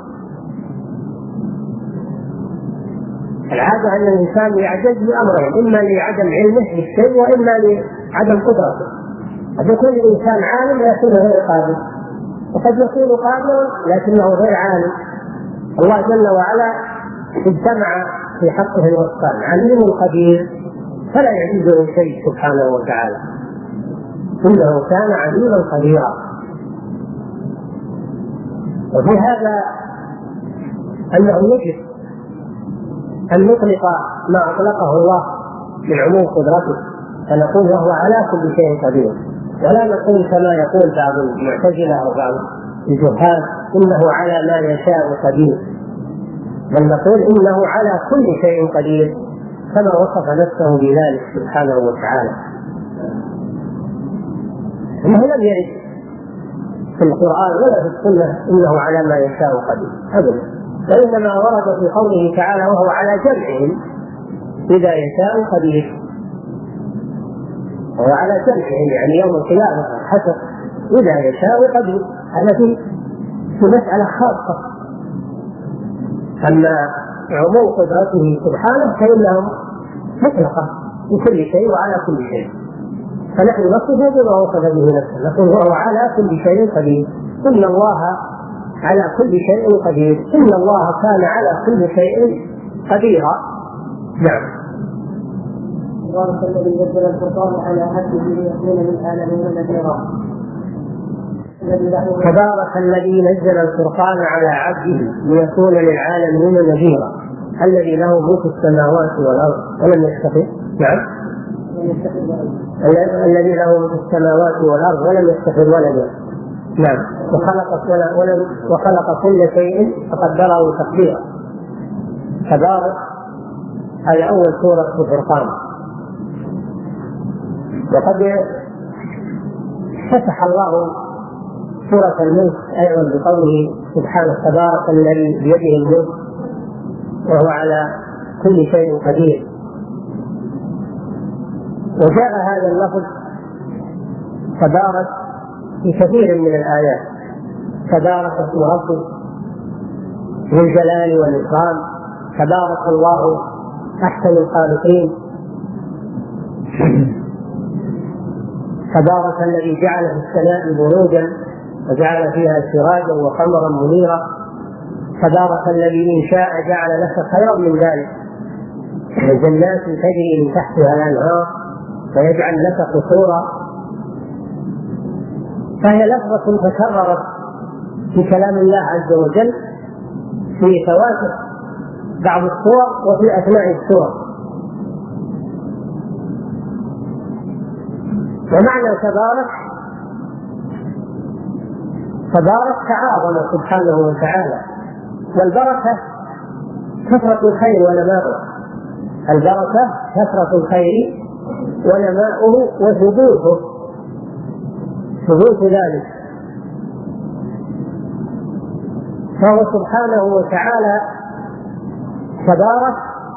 العادة أن الإنسان يعجز بأمرين، إما لعدم علمه بالشيء وإما لعدم قدرته. قد يكون الإنسان عالم لكنه غير قادر، وقد يكون قادرا لكنه غير عالم. الله جل وعلا اجتمع في حقه الوصفان، عليم قدير، فلا يعجزه شيء سبحانه وتعالى، إنه كان عليما قديرا. وفي هذا أنه يجب أن نطلق ما أطلقه الله من عموم قدرته، فنقول وهو على كل شيء قدير، ولا نقول كما يقول بعض المعتزلة أو بعض الجهال إنه على ما يشاء قدير، بل نقول إنه على كل شيء قدير كما وصف نفسه بذلك سبحانه وتعالى. إنه لم يرد في القرآن ولا في السنة إنه على ما يشاء قدير أبدا، وإنما ورد في قوله تعالى وهو على جمعهم إذا يشاء قدير، وهو على جمعهم يعني يوم القيامة حسب إذا يشاء قدير. هذا في مسألة خاصة. أما عموم قدرته سبحانه فإنه مطلقة بكل شيء وعلى كل شيء، فنحن نصفه بما وصف به نفسه، نقول وهو على كل شيء قدير. إن الله على كل شيء قدير، إن الله كان على كل شيء قديرا. نعم. تبارك الذي نزل الفرقان على عبده ليكون للعالمين نذيرا. تبارك الذي نزل الفرقان على عبده ليكون للعالمين نذيرا، الذي له ملك السماوات والأرض ولم يتخذ. نعم. الذي له ملك السماوات والأرض ولم يتخذ ولدا. نعم. وخلق ولم وخلق كل شيء فقدره تقديرا. تبارك هذه أول سورة الفرقان. وقد فتح الله سورة الملك أيضا بقوله سبحانه تبارك الذي بيده الملك وهو على كل شيء قدير. وجاء هذا اللفظ تبارك في كثير من الآيات. تبارك اسم ربك ذو الجلال والإكرام، تبارك الله أحسن الخالقين، تبارك الذي جعل في السماء بروجا وجعل فيها سراجا وقمرا منيرا، تبارك الذي إن شاء جعل لك خيرا من ذلك جنات تجري من تحتها الأنهار ويجعل لك قصورا. فهي لفظة تكررت في كلام الله عز وجل في فواتح بعض السور وفي أثناء السور. ومعنى تبارك تبارك تعاظم سبحانه وتعالى، والبركة كثرة الخير ونماؤه. البركة كثرة الخير ونماؤه وثبوته ثبوت ذلك. فهو سبحانه وتعالى تبارك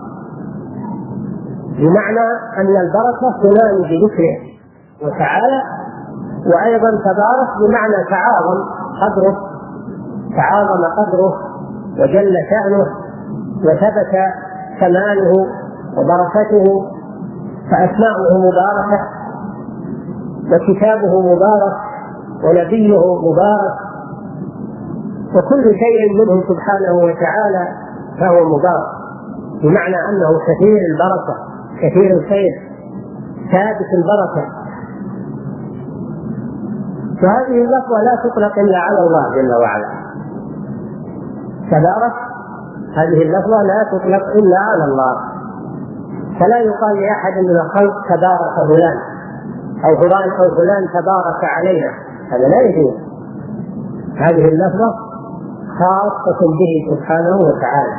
بمعنى أن البركة تنال بذكره وتعالى، وأيضا تبارك بمعنى تعاظم قدره تعاظم قدره وجل شأنه وثبت كماله وبركته، فأسماؤه مباركة وكتابه مبارك ونبيه مبارك، وكل شيء منه سبحانه وتعالى فهو مبارك، بمعنى أنه كثير البركة كثير الخير ثابت البركة. وهذه اللفظة لا تطلق إلا على الله جل وعلا. تبارك هذه اللفظة لا تطلق إلا على الله، فلا يقال لأحد من الخلق تبارك فلان أو فلان أو فلان تبارك علينا، هذا لا يجوز. هذه اللفظة خاصة به سبحانه وتعالى.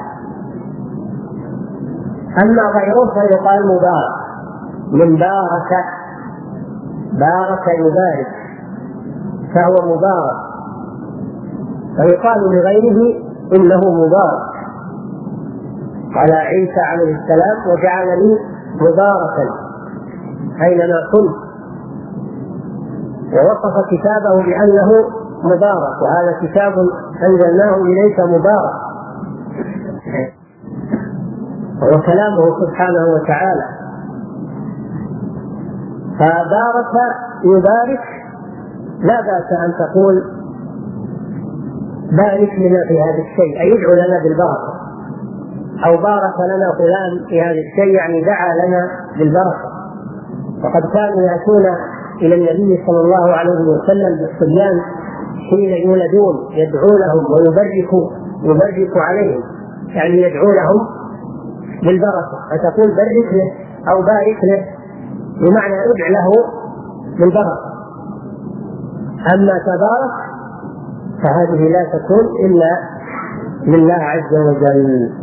أما غيره فيقال مبارك، من بارك بارك يبارك فهو مبارك، فيقال لغيره إنه مبارك. قال عيسى عليه السلام وجعلني مباركا أينما كنت، ووصف كتابه بأنه مبارك، وهذا كتاب أنزلناه إليك مبارك، وهو كلامه سبحانه وتعالى. فبارك يبارك لا بأس أن تقول بارك لنا في هذا الشيء، أي يدعو لنا بالبركة، أو بارك لنا فلان في هذا الشيء يعني دعا لنا بالبركة. وقد كانوا يأتون إلى النبي صلى الله عليه وسلم بالصبيان حين يولدون يدعو لهم ويبرك يبرك عليهم، يعني يدعو لهم بالبركة، فتقول بارك له أو بارك له بمعنى ادع له بالبركة. أما تبارك فهذه لا تكون إلا لله عز وجل.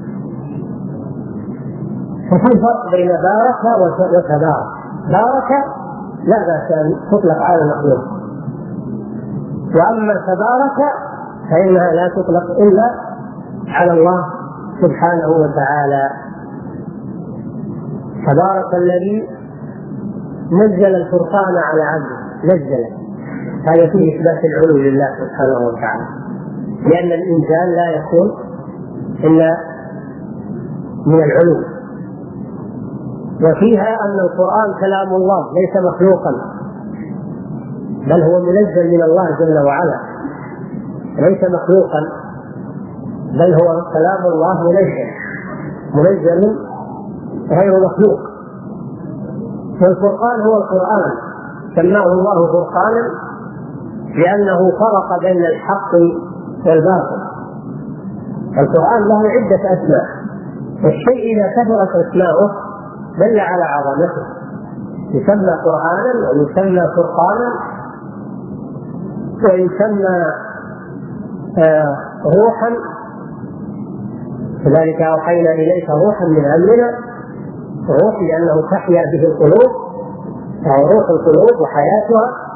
ففي فرق بين بارك وتبارك. بارك لا بأس أن تطلق على المخلوق، وأما تبارك فإنها لا تطلق إلا على الله سبحانه وتعالى. تبارك الذي نزل الفرقان على عبده، نزل هذا فيه إثبات العلو لله سبحانه وتعالى، لأن الإنزال لا يكون إلا من العلو. وفيها أن القرآن كلام الله ليس مخلوقا، بل هو منزل من الله جل وعلا، ليس مخلوقا، بل هو كلام الله منزل منزل غير مخلوق. والقرآن هو القرآن، سماه الله فرقانا لأنه فرق بين الحق والباطل. القرآن له عدة أسماء، والشيء إذا كثرت أسماؤه دل على عظمته، يسمى قرآنا ويسمى فرقانا ويسمى آه روحا، كذلك أوحينا إليك روحا من أمرنا، روح لأنه تحيا به القلوب، أو روح القلوب وحياتها،